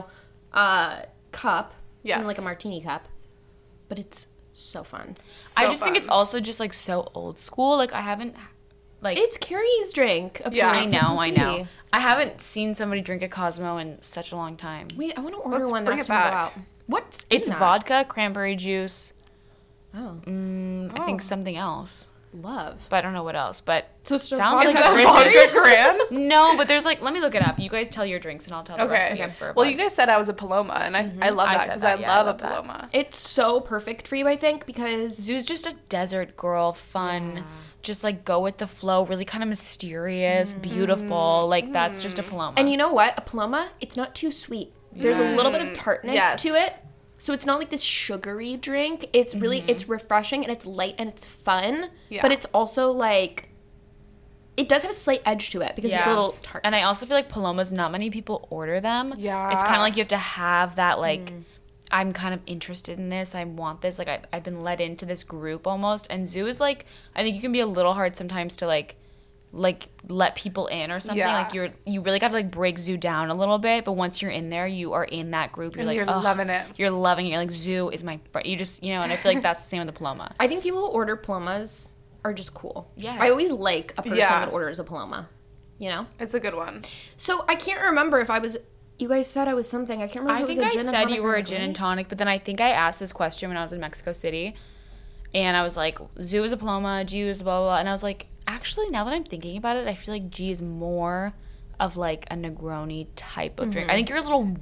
Speaker 1: cup. It's
Speaker 3: Yes.
Speaker 1: in like a martini cup, but it's so fun.
Speaker 3: So
Speaker 2: I just think
Speaker 3: fun.
Speaker 2: it's also just like so old school. Like I haven't like
Speaker 1: It's Carrie's drink. Of
Speaker 3: Yeah.
Speaker 2: I
Speaker 1: choice.
Speaker 2: know,
Speaker 1: It's
Speaker 2: I
Speaker 1: in
Speaker 2: know.
Speaker 1: C.
Speaker 2: I haven't seen somebody drink a Cosmo in such a long time.
Speaker 1: Wait, I want to order
Speaker 3: Let's
Speaker 1: one
Speaker 3: bring
Speaker 1: next
Speaker 3: it
Speaker 1: time we go
Speaker 3: back.
Speaker 1: out. What's
Speaker 2: It's
Speaker 1: in that?
Speaker 2: vodka, cranberry juice,
Speaker 1: Oh,
Speaker 2: I think something else,
Speaker 1: love.
Speaker 2: but I don't know what else. But
Speaker 1: So it's
Speaker 2: sounds
Speaker 1: vodka
Speaker 2: like a
Speaker 1: cranberry?
Speaker 2: Christian-
Speaker 3: vodka grand.
Speaker 2: No, but there's like, let me look it up. You guys tell your drinks and I'll tell the recipe
Speaker 3: Okay.
Speaker 2: for
Speaker 3: Well,
Speaker 2: vodka.
Speaker 3: you guys said I was a Paloma, and I love
Speaker 2: I
Speaker 3: that
Speaker 2: said
Speaker 3: because
Speaker 2: that,
Speaker 3: I
Speaker 2: yeah, I
Speaker 3: love a
Speaker 2: love that.
Speaker 3: Paloma.
Speaker 1: It's so perfect for you, I think, because
Speaker 2: Zoo's just a desert girl, fun, just like go with the flow, really kind of mysterious, beautiful. Like that's just a Paloma.
Speaker 1: and you know what? A Paloma, it's not too sweet. There's a little bit of tartness
Speaker 3: Yes.
Speaker 1: to it. So it's not like this sugary drink. It's really it's refreshing and it's light and it's fun.
Speaker 3: Yeah.
Speaker 1: But it's also like it does have a slight edge to it because it's a little tart.
Speaker 2: And I also feel like Palomas, not many people order them.
Speaker 3: Yeah.
Speaker 2: It's kind of like you have to have that, like, I'm kind of interested in this. I want this. Like, I've been led into this group almost. And Zoo is like, I think you can be a little hard sometimes to, like let people in or something.
Speaker 3: Yeah.
Speaker 2: Like, you really got to, like, break Zoo down a little bit. But once you're in there, you are in that group. You're
Speaker 3: And
Speaker 2: like,
Speaker 3: you're
Speaker 2: "Ugh."
Speaker 3: loving it.
Speaker 2: You're loving it. You're like, Zoo is my, you just, and I feel like that's the same with the Paloma.
Speaker 1: I think people who order Palomas are just cool.
Speaker 2: Yes.
Speaker 1: I always like a person
Speaker 3: Yeah.
Speaker 1: that orders a Paloma. You know?
Speaker 3: It's a good one.
Speaker 1: So I can't remember if I was you guys said I was something. I can't remember
Speaker 2: I
Speaker 1: if it was
Speaker 2: think
Speaker 1: a
Speaker 2: I
Speaker 1: gin and
Speaker 2: said
Speaker 1: tonic
Speaker 2: you
Speaker 1: or
Speaker 2: were a
Speaker 1: Negroni.
Speaker 2: gin and tonic, but then I think I asked this question when I was in Mexico City, and I was like, Zoo is a Paloma, G is blah, blah, blah, and I was like, actually, now that I'm thinking about it, I feel like G is more of like a Negroni type of drink. I think you're a little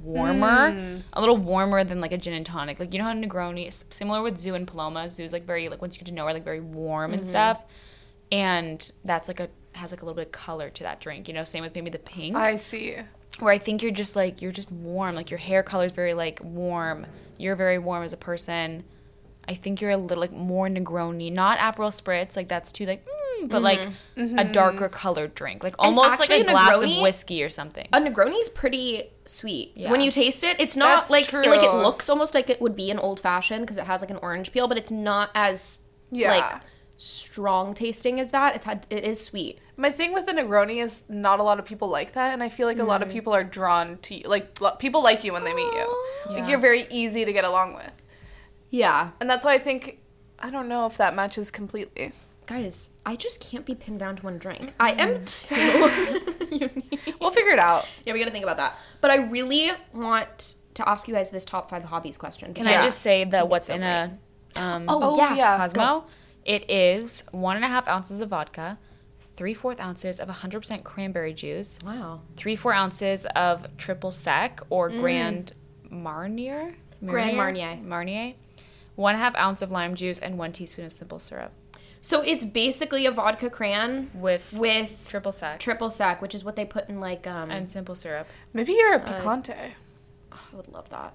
Speaker 2: warmer than like a gin and tonic. Like, you know how Negroni is similar with Zoo and Paloma. Zoo's like very, like once you get to know her, like very warm and stuff, and that's like has like a little bit of color to that drink. Same with maybe the pink.
Speaker 3: I see.
Speaker 2: Where I think you're just warm. Like your hair color is very like warm. You're very warm as a person. I think you're a little like more Negroni, not Aperol Spritz. Like that's too like, but like a darker colored drink, like almost like
Speaker 1: actually,
Speaker 2: a glass
Speaker 1: Negroni-
Speaker 2: of whiskey or something.
Speaker 1: A Negroni is pretty sweet.
Speaker 2: Yeah.
Speaker 1: When you taste it, it's not
Speaker 3: That's
Speaker 1: like
Speaker 3: true.
Speaker 1: like it looks almost like it would be an old fashioned because it has like an orange peel, but it's not as
Speaker 3: Yeah.
Speaker 1: like strong tasting as that. It is sweet.
Speaker 3: My thing with the Negroni is not a lot of people like that, and I feel like a lot of people are drawn to you. Like, people like you when they meet you.
Speaker 2: Yeah.
Speaker 3: Like, you're very easy to get along with.
Speaker 1: Yeah.
Speaker 3: And that's why I think, I don't know if that matches completely.
Speaker 1: Guys, I just can't be pinned down to one drink. I am too unique.
Speaker 3: We'll figure it out.
Speaker 1: Yeah, we gotta think about that. But I really want to ask you guys this top 5 hobbies question.
Speaker 2: Can I just say that what's in a
Speaker 1: Oh,
Speaker 3: yeah.
Speaker 1: yeah.
Speaker 2: Cosmo? It is 1.5 ounces of vodka, 3/4 ounces of 100% cranberry juice,
Speaker 1: Wow.
Speaker 2: 3/4 ounces of triple sec or Grand Marnier.
Speaker 1: Grand Marnier.
Speaker 2: Marnier. 1/2 ounce of lime juice and 1 teaspoon of simple syrup
Speaker 1: So it's basically a vodka cran
Speaker 2: with
Speaker 1: with
Speaker 2: triple sec
Speaker 1: triple sec, which is what they put in like
Speaker 2: and simple syrup.
Speaker 3: Maybe you're a picante.
Speaker 1: I would love that.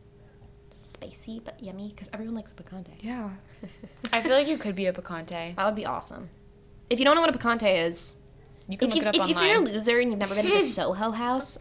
Speaker 1: Spicy but yummy because everyone likes a picante.
Speaker 3: Yeah.
Speaker 2: I feel like you could be a picante.
Speaker 1: That would be awesome. If you don't know what a picante is,
Speaker 2: You can
Speaker 1: if,
Speaker 2: look it up
Speaker 1: if
Speaker 2: online.
Speaker 1: you're a loser and you've never been to the Soho House,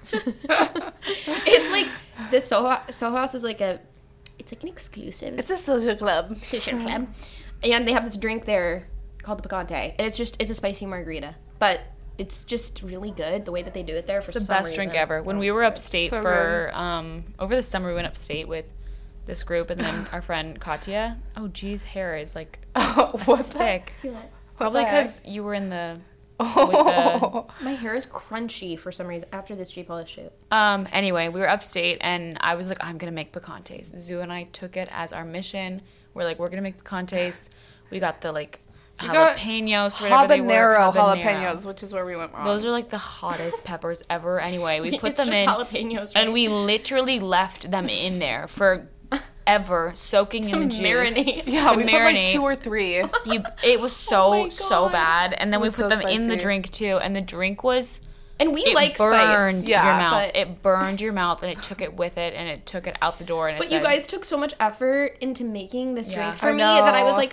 Speaker 1: it's like the Soho House is like it's like an exclusive
Speaker 3: It's a social club.
Speaker 1: social club, and they have this drink there called the picante, and it's a spicy margarita, but it's just really good the way that they do it there. For
Speaker 2: It's the
Speaker 1: some
Speaker 2: best drink
Speaker 1: reason.
Speaker 2: ever. When
Speaker 1: Oh,
Speaker 2: we
Speaker 1: it's
Speaker 2: were
Speaker 1: so
Speaker 2: upstate
Speaker 3: So
Speaker 2: for over the summer, we went upstate with this group, and then our friend Katya. Oh, geez, hair is like
Speaker 3: Oh,
Speaker 2: a
Speaker 3: what
Speaker 2: stick.
Speaker 1: I feel it.
Speaker 2: Probably
Speaker 3: the heck?
Speaker 2: because you were in the.
Speaker 3: Oh.
Speaker 1: My hair is crunchy for some reason after this G polish shoot.
Speaker 2: Anyway, we were upstate, and I was like, I'm gonna make picantes. Zoo and I took it as our mission. We're like, we're gonna make picantes. We got the like
Speaker 3: got
Speaker 2: jalapenos, whatever they were.
Speaker 3: Habanero jalapenos, which is where we went wrong.
Speaker 2: Those are like the hottest peppers ever. Anyway, we put
Speaker 1: It's
Speaker 2: them
Speaker 1: just
Speaker 2: in,
Speaker 1: jalapenos,
Speaker 2: and
Speaker 1: right?
Speaker 2: we literally left them in there for ever, soaking in the juice.
Speaker 1: marinate.
Speaker 3: yeah,
Speaker 2: to
Speaker 3: we put like
Speaker 2: marinate.
Speaker 3: 2 or 3.
Speaker 2: It was so bad, and then
Speaker 3: It
Speaker 2: we
Speaker 3: was
Speaker 2: put
Speaker 3: so
Speaker 2: them in the
Speaker 3: spicy.
Speaker 2: drink too, and the drink was.
Speaker 1: And we
Speaker 2: It
Speaker 1: like
Speaker 2: burned
Speaker 1: spice.
Speaker 3: Yeah,
Speaker 2: your mouth.
Speaker 1: but-
Speaker 2: It burned your mouth, and it took it with it, and it took it out the door. And it
Speaker 1: But you
Speaker 2: said-
Speaker 1: guys took so much effort into making this
Speaker 2: Yeah.
Speaker 1: drink for
Speaker 3: I
Speaker 1: me that I was
Speaker 3: know.
Speaker 1: like,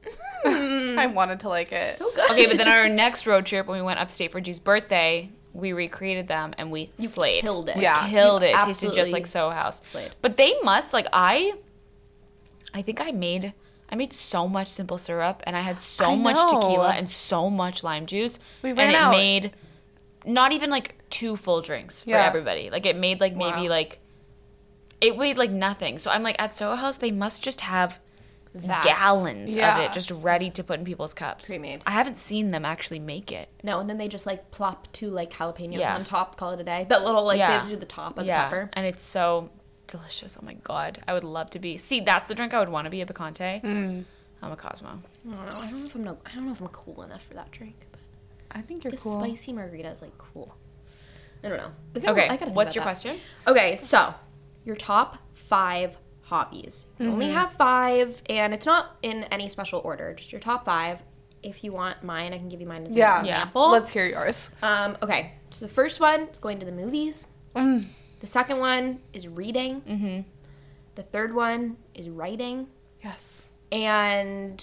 Speaker 3: I wanted to like it.
Speaker 1: so good.
Speaker 2: Okay, but then our next road trip, when we went upstate for G's birthday, we recreated them and we
Speaker 1: you
Speaker 2: slayed.
Speaker 1: killed it.
Speaker 3: Yeah.
Speaker 2: Killed
Speaker 1: You
Speaker 2: it. It tasted just
Speaker 1: absolutely
Speaker 2: like Soho House.
Speaker 1: slayed.
Speaker 2: But they must like I think I made so much simple syrup, and I had so
Speaker 3: I
Speaker 2: much
Speaker 3: know.
Speaker 2: tequila and so much lime juice.
Speaker 3: We
Speaker 2: and
Speaker 3: ran
Speaker 2: it
Speaker 3: out.
Speaker 2: made not even like 2 full drinks for
Speaker 3: Yeah.
Speaker 2: everybody. Like it made like maybe
Speaker 3: Wow.
Speaker 2: like it weighed like nothing. So I'm like, at Soho House they must just have
Speaker 1: Vats.
Speaker 2: gallons of
Speaker 3: Yeah.
Speaker 2: it just ready to put in people's cups.
Speaker 1: Pre-made.
Speaker 2: I haven't seen them actually make it.
Speaker 1: No, and then they just like plop 2 like jalapenos
Speaker 2: Yeah.
Speaker 1: on top, call it a day. That little like
Speaker 2: Yeah.
Speaker 1: they do the top of the pepper.
Speaker 2: And it's so delicious. Oh my god, I would love to be. See, that's the drink I would want to be, a Picante. I'm a Cosmo.
Speaker 1: I don't know. I don't know if I'm cool enough for that drink, but
Speaker 3: I think you're
Speaker 1: the
Speaker 3: cool.
Speaker 1: spicy margarita is like cool. I don't know.
Speaker 2: Okay,
Speaker 1: I gotta think
Speaker 2: what's
Speaker 1: about
Speaker 2: your
Speaker 1: that.
Speaker 2: question?
Speaker 1: Okay, so your top 5 hobbies. You only have 5, and it's not in any special order. Just your top 5. If you want mine, I can give you mine as an
Speaker 3: Yeah.
Speaker 1: example.
Speaker 3: Let's hear yours.
Speaker 1: Okay, so the first one is going to the movies.
Speaker 3: Mm.
Speaker 1: The second one is reading. Mm-hmm. The third one is writing.
Speaker 3: Yes.
Speaker 1: And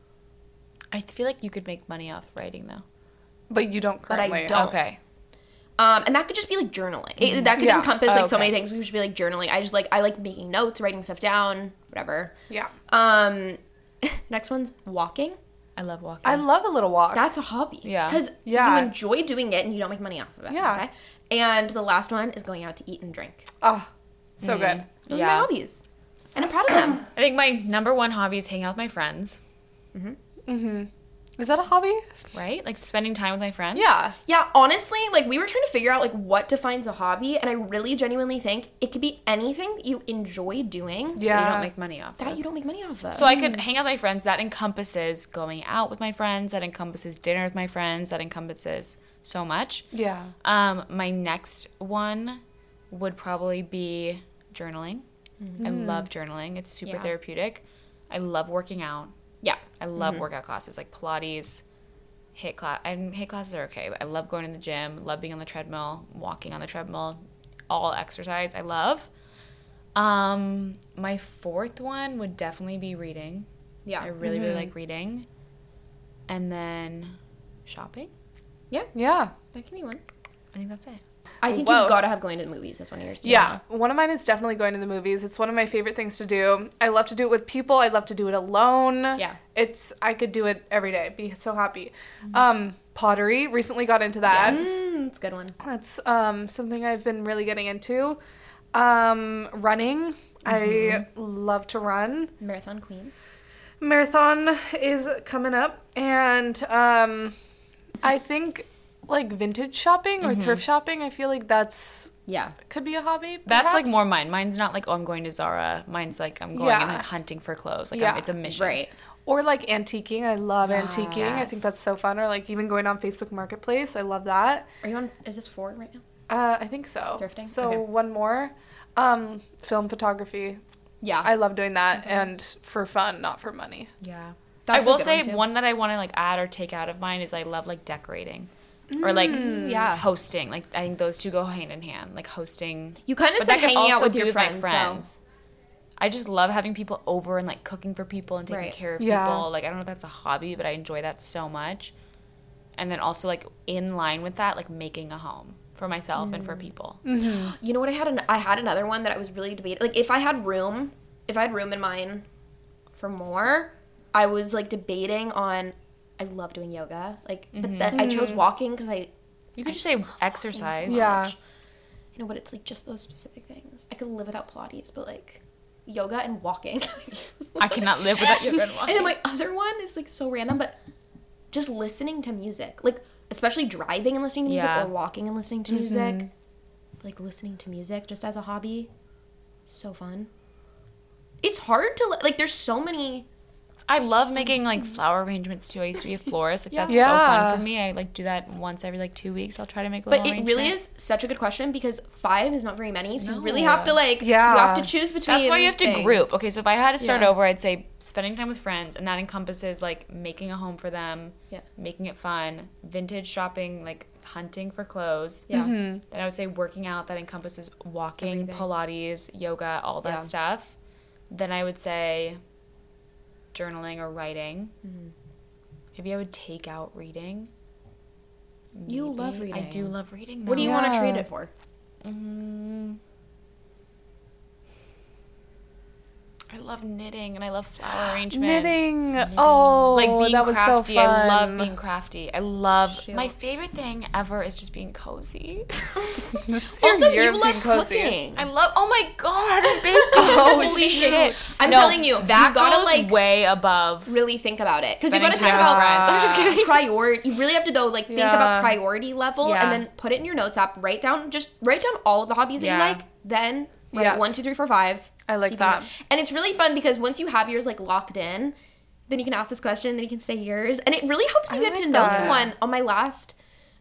Speaker 2: I feel like you could make money off writing though.
Speaker 3: But you don't
Speaker 1: But I
Speaker 3: currently.
Speaker 1: don't.
Speaker 2: Okay.
Speaker 1: and that could just be like journaling. That could
Speaker 3: Yeah.
Speaker 1: encompass like so
Speaker 2: Okay.
Speaker 1: many things. It could just be like journaling. I like making notes, writing stuff down, whatever.
Speaker 3: Yeah.
Speaker 1: Next one's walking.
Speaker 2: I love walking.
Speaker 3: I love a little walk.
Speaker 1: That's a hobby.
Speaker 2: Yeah.
Speaker 1: Because
Speaker 3: Yeah.
Speaker 1: you enjoy doing it and you don't make money off of it.
Speaker 3: Yeah.
Speaker 1: Okay. And the last one is going out to eat and drink.
Speaker 3: Oh, so good.
Speaker 1: Those are my hobbies. And I'm proud of them.
Speaker 2: I think my number one hobby is hanging out with my friends.
Speaker 3: Is that a hobby?
Speaker 2: Right? Like spending time with my friends.
Speaker 3: Yeah.
Speaker 1: Yeah, honestly, like we were trying to figure out like what defines a hobby, and I really genuinely think it could be anything that you enjoy doing
Speaker 2: That
Speaker 3: Yeah.
Speaker 2: you don't make money off.
Speaker 1: that
Speaker 2: of.
Speaker 1: you don't make money off of.
Speaker 2: So I could hang out with my friends. That encompasses going out with my friends. That encompasses dinner with my friends. That encompasses so much.
Speaker 3: Yeah.
Speaker 2: My next one would probably be journaling. I love journaling. It's super
Speaker 1: Yeah.
Speaker 2: therapeutic. I love working out.
Speaker 1: yeah.
Speaker 2: I love workout classes like Pilates, HIIT class. And HIIT classes are okay, but I love going to the gym. Love being on the treadmill, walking on the treadmill. All exercise I love. My fourth one would definitely be reading.
Speaker 1: Yeah.
Speaker 2: I really really like reading. And then shopping.
Speaker 3: Yeah.
Speaker 1: That can be one.
Speaker 2: I think that's it.
Speaker 1: I think
Speaker 3: Whoa.
Speaker 1: you've got to have going to the movies as one of yours. Too.
Speaker 3: Yeah, one of mine is definitely going to the movies. It's one of my favorite things to do. I love to do it with people. I love to do it alone.
Speaker 1: Yeah.
Speaker 3: I could do it every day. Be so happy. Pottery, recently got into that.
Speaker 1: It's a good one.
Speaker 3: That's something I've been really getting into. Running. I love to run.
Speaker 1: Marathon queen.
Speaker 3: Marathon is coming up, and I think like vintage shopping or thrift shopping. I feel like that's
Speaker 1: Yeah.
Speaker 3: could be a hobby.
Speaker 2: That's like
Speaker 3: perhaps.
Speaker 2: more mine. Mine's not like, oh, I'm going to Zara. Mine's like, I'm going
Speaker 3: Yeah.
Speaker 2: and like hunting for clothes. Like,
Speaker 3: Yeah.
Speaker 2: it's a mission.
Speaker 1: Right.
Speaker 3: Or like antiquing. I love antiquing. I
Speaker 1: yes.
Speaker 3: think that's so fun. Or like even going on Facebook Marketplace. I love that.
Speaker 1: Are you on? Is this 4 right now?
Speaker 3: I think so.
Speaker 1: Thrifting?
Speaker 3: So
Speaker 1: Okay.
Speaker 3: one more. Film photography.
Speaker 1: Yeah.
Speaker 3: I love doing that and for fun, not for money.
Speaker 2: Yeah.
Speaker 1: That's
Speaker 2: I
Speaker 1: a
Speaker 2: will
Speaker 1: good
Speaker 2: say
Speaker 1: one, too.
Speaker 2: one that I want to like add or take out of mine is I love like decorating or like
Speaker 1: yeah.
Speaker 2: hosting. Like I think those two go hand in hand. Like hosting.
Speaker 1: You kind of
Speaker 2: But
Speaker 1: said
Speaker 2: that could
Speaker 1: hanging out
Speaker 2: also
Speaker 1: with
Speaker 2: be
Speaker 1: your
Speaker 2: my
Speaker 1: friends.
Speaker 2: I just love having people over and like cooking for people and taking
Speaker 1: Right.
Speaker 2: care of
Speaker 3: Yeah.
Speaker 2: people. Like I don't know if that's a hobby, but I enjoy that so much. And then also like in line with that, like making a home for myself and for people.
Speaker 1: So, you know what? I had another one that I was really debating. Like, if I had room in mine for more, I was like debating on. I love doing yoga. Like, but then I chose walking because
Speaker 2: You could just say exercise.
Speaker 1: so
Speaker 3: Yeah.
Speaker 1: much. You know, but it's like just those specific things. I could live without Pilates, but like yoga and walking.
Speaker 2: I cannot live without yoga and walking.
Speaker 1: And then my other one is like so random, but just listening to music. Like, especially driving and listening to music
Speaker 2: Yeah.
Speaker 1: or walking and listening to music. Like, listening to music just as a hobby. So fun. It's hard to, like, there's so many.
Speaker 2: I love making like flower arrangements too. I used to be a florist. Like that's so
Speaker 3: Yeah.
Speaker 2: fun for me. I like do that once every like 2 weeks. I'll try to make a
Speaker 1: But
Speaker 2: little
Speaker 1: it really
Speaker 2: arrangement.
Speaker 1: is such a good question because 5 is not very many. So you really
Speaker 2: No.
Speaker 1: have to, like,
Speaker 3: Yeah.
Speaker 1: you have to choose between
Speaker 2: That's why you have to
Speaker 1: things.
Speaker 2: group. Okay, so if I had to start
Speaker 1: Yeah.
Speaker 2: over, I'd say spending time with friends, and that encompasses like making a home for them,
Speaker 1: Yeah.
Speaker 2: making it fun, vintage shopping, like hunting for clothes.
Speaker 1: Yeah.
Speaker 2: Then I would say working out. That encompasses walking,
Speaker 1: Everything.
Speaker 2: Pilates, yoga, all that
Speaker 1: Yeah.
Speaker 2: stuff. Then I would say journaling or writing. Maybe I would take out reading.
Speaker 1: You love
Speaker 2: Maybe. I
Speaker 1: reading.
Speaker 2: do love reading.
Speaker 1: What do you
Speaker 2: though.
Speaker 1: want to
Speaker 3: Yeah.
Speaker 1: trade it for?
Speaker 2: I love knitting and I love flower arrangements.
Speaker 3: Knitting. Oh,
Speaker 2: Like being
Speaker 3: that was
Speaker 2: crafty.
Speaker 3: so fun.
Speaker 2: I love being crafty. I love
Speaker 1: Shoot.
Speaker 2: my favorite thing ever is just being cozy.
Speaker 3: This is your
Speaker 1: Also,
Speaker 3: year
Speaker 1: you
Speaker 3: of
Speaker 1: love
Speaker 3: being cozy.
Speaker 1: cooking.
Speaker 2: I love. Oh my god, I'm baking.
Speaker 3: Oh,
Speaker 2: Holy
Speaker 3: shoot.
Speaker 2: shit!
Speaker 1: I'm telling you,
Speaker 2: that
Speaker 1: you gotta,
Speaker 2: goes
Speaker 1: like,
Speaker 2: way above.
Speaker 1: Really think about it because you
Speaker 2: Spending
Speaker 1: got to think
Speaker 2: time with
Speaker 1: about
Speaker 2: friends. I'm just kidding.
Speaker 1: priority. You really have to go like think
Speaker 3: Yeah.
Speaker 1: about priority level
Speaker 2: Yeah.
Speaker 1: and then put it in your notes app. Write down all of the hobbies that
Speaker 2: Yeah.
Speaker 1: you like. Then write
Speaker 3: Yes.
Speaker 1: 1, 2, 3, 4, 5.
Speaker 3: I like
Speaker 1: See if you
Speaker 3: that.
Speaker 1: know. And it's really fun because once you have yours like locked in, then you can ask this question, then you can say yours, and it really helps you
Speaker 3: I
Speaker 1: get to
Speaker 3: like
Speaker 1: know
Speaker 3: that.
Speaker 1: someone. On my last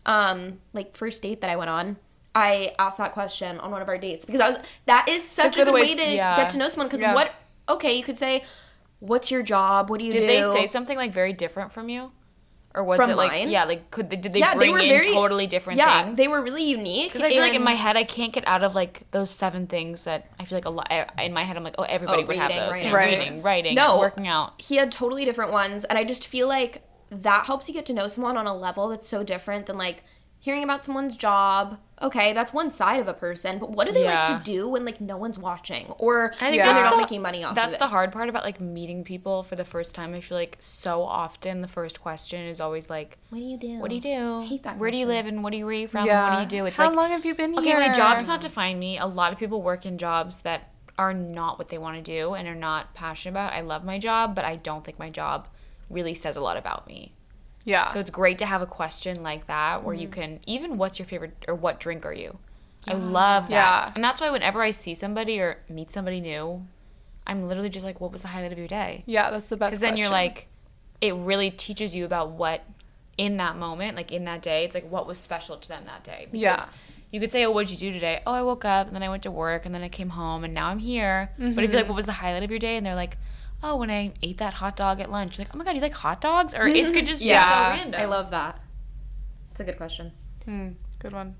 Speaker 1: like first date that I went on, I asked that question on one of our dates because that is such a
Speaker 3: good
Speaker 1: good
Speaker 3: way-
Speaker 1: way to
Speaker 2: yeah.
Speaker 1: get to know someone because
Speaker 3: Yeah.
Speaker 1: you could say, what's your job? What do you do?
Speaker 2: Did they say something like very different from you, or was
Speaker 1: From
Speaker 2: it like
Speaker 1: mine?
Speaker 2: yeah, like did they
Speaker 1: Yeah, they
Speaker 2: bring
Speaker 1: were
Speaker 2: in
Speaker 1: very-
Speaker 2: totally different
Speaker 1: Yeah,
Speaker 2: things?
Speaker 1: they were really unique.
Speaker 2: Because I feel like in my
Speaker 1: and-
Speaker 2: head, I can't get out of like those 7 things that I feel like a lot. In my head, I'm like, oh, everybody would have
Speaker 1: reading,
Speaker 2: those.
Speaker 1: writing.
Speaker 2: You know,
Speaker 3: Right.
Speaker 2: reading, writing,
Speaker 1: No.
Speaker 2: working out.
Speaker 1: he had totally different ones, and I just feel like that helps you get to know someone on a level that's so different than like hearing about someone's job. Okay, that's one side of a person, but what do they like
Speaker 2: Yeah.
Speaker 1: to do when like no one's watching or
Speaker 2: I think
Speaker 3: Yeah.
Speaker 1: when
Speaker 2: that's
Speaker 1: they're not
Speaker 2: the-
Speaker 1: making money off
Speaker 2: That's
Speaker 1: of
Speaker 2: the
Speaker 1: it?
Speaker 2: hard part about like meeting people for the first time. I feel like so often the first question is always like,
Speaker 1: What do you do?
Speaker 2: "What do you do?
Speaker 1: I hate that
Speaker 2: Where do you
Speaker 1: question.
Speaker 2: live and what are you from?
Speaker 3: Yeah.
Speaker 2: And what do you do?" It's
Speaker 3: How
Speaker 2: like,
Speaker 3: long have you been
Speaker 2: okay,
Speaker 3: here?
Speaker 2: my job does not define me. A lot of people work in jobs that are not what they want to do and are not passionate about. I love my job, but I don't think my job really says a lot about me.
Speaker 3: Yeah.
Speaker 2: So it's great to have a question like that where you can even what's your favorite or what drink are you? I love that.
Speaker 3: Yeah.
Speaker 2: And that's why whenever I see somebody or meet somebody new, I'm literally just like, what was the highlight of your day?
Speaker 3: Yeah, that's the best.
Speaker 2: Because then you're
Speaker 3: question.
Speaker 2: like, it really teaches you about what in that moment, like in that day, it's like what was special to them that day. Because
Speaker 3: Yeah.
Speaker 2: you could say, oh, what'd you do today? Oh, I woke up and then I went to work and then I came home and now I'm here. But if you're like, what was the highlight of your day? And they're like, oh, when I ate that hot dog at lunch. Like, oh my God, you like hot dogs? Or it could just be so
Speaker 3: Yeah.
Speaker 2: random.
Speaker 1: I love that. It's a good question.
Speaker 3: Good one.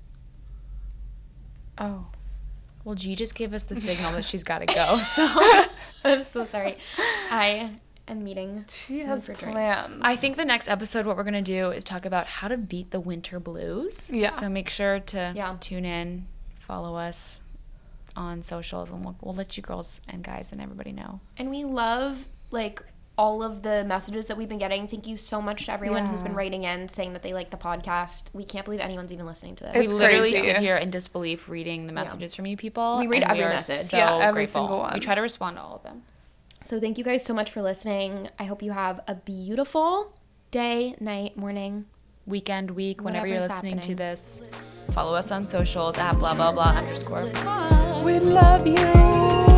Speaker 3: Oh.
Speaker 2: Well, G just gave us the signal that she's got to go. So
Speaker 1: I'm so sorry. I am meeting.
Speaker 3: She
Speaker 1: someone
Speaker 3: has
Speaker 1: for drinks.
Speaker 3: plans.
Speaker 2: I think the next episode, what we're going to do is talk about how to beat the winter blues.
Speaker 3: Yeah.
Speaker 2: So make sure to
Speaker 1: Yeah.
Speaker 2: tune in, follow us on socials, and we'll let you girls and guys and everybody know.
Speaker 1: And we love like all of the messages that we've been getting. Thank you so much to everyone who's been writing in saying that they like the podcast. We can't believe anyone's even listening to this.
Speaker 3: It's
Speaker 2: We literally
Speaker 3: crazy.
Speaker 2: sit here in disbelief reading the messages from you people.
Speaker 1: We read
Speaker 2: and
Speaker 1: every
Speaker 2: are
Speaker 1: message.
Speaker 2: So
Speaker 3: Yeah, every
Speaker 2: grateful.
Speaker 3: single one.
Speaker 2: We try to respond to all of them.
Speaker 1: So thank you guys so much for listening. I hope you have a beautiful day, night, morning.
Speaker 2: Weekend, week, whenever you're
Speaker 1: Whatever's
Speaker 2: listening to
Speaker 1: happening.
Speaker 2: this. Follow us on socials at blah blah blah _.
Speaker 3: We love you.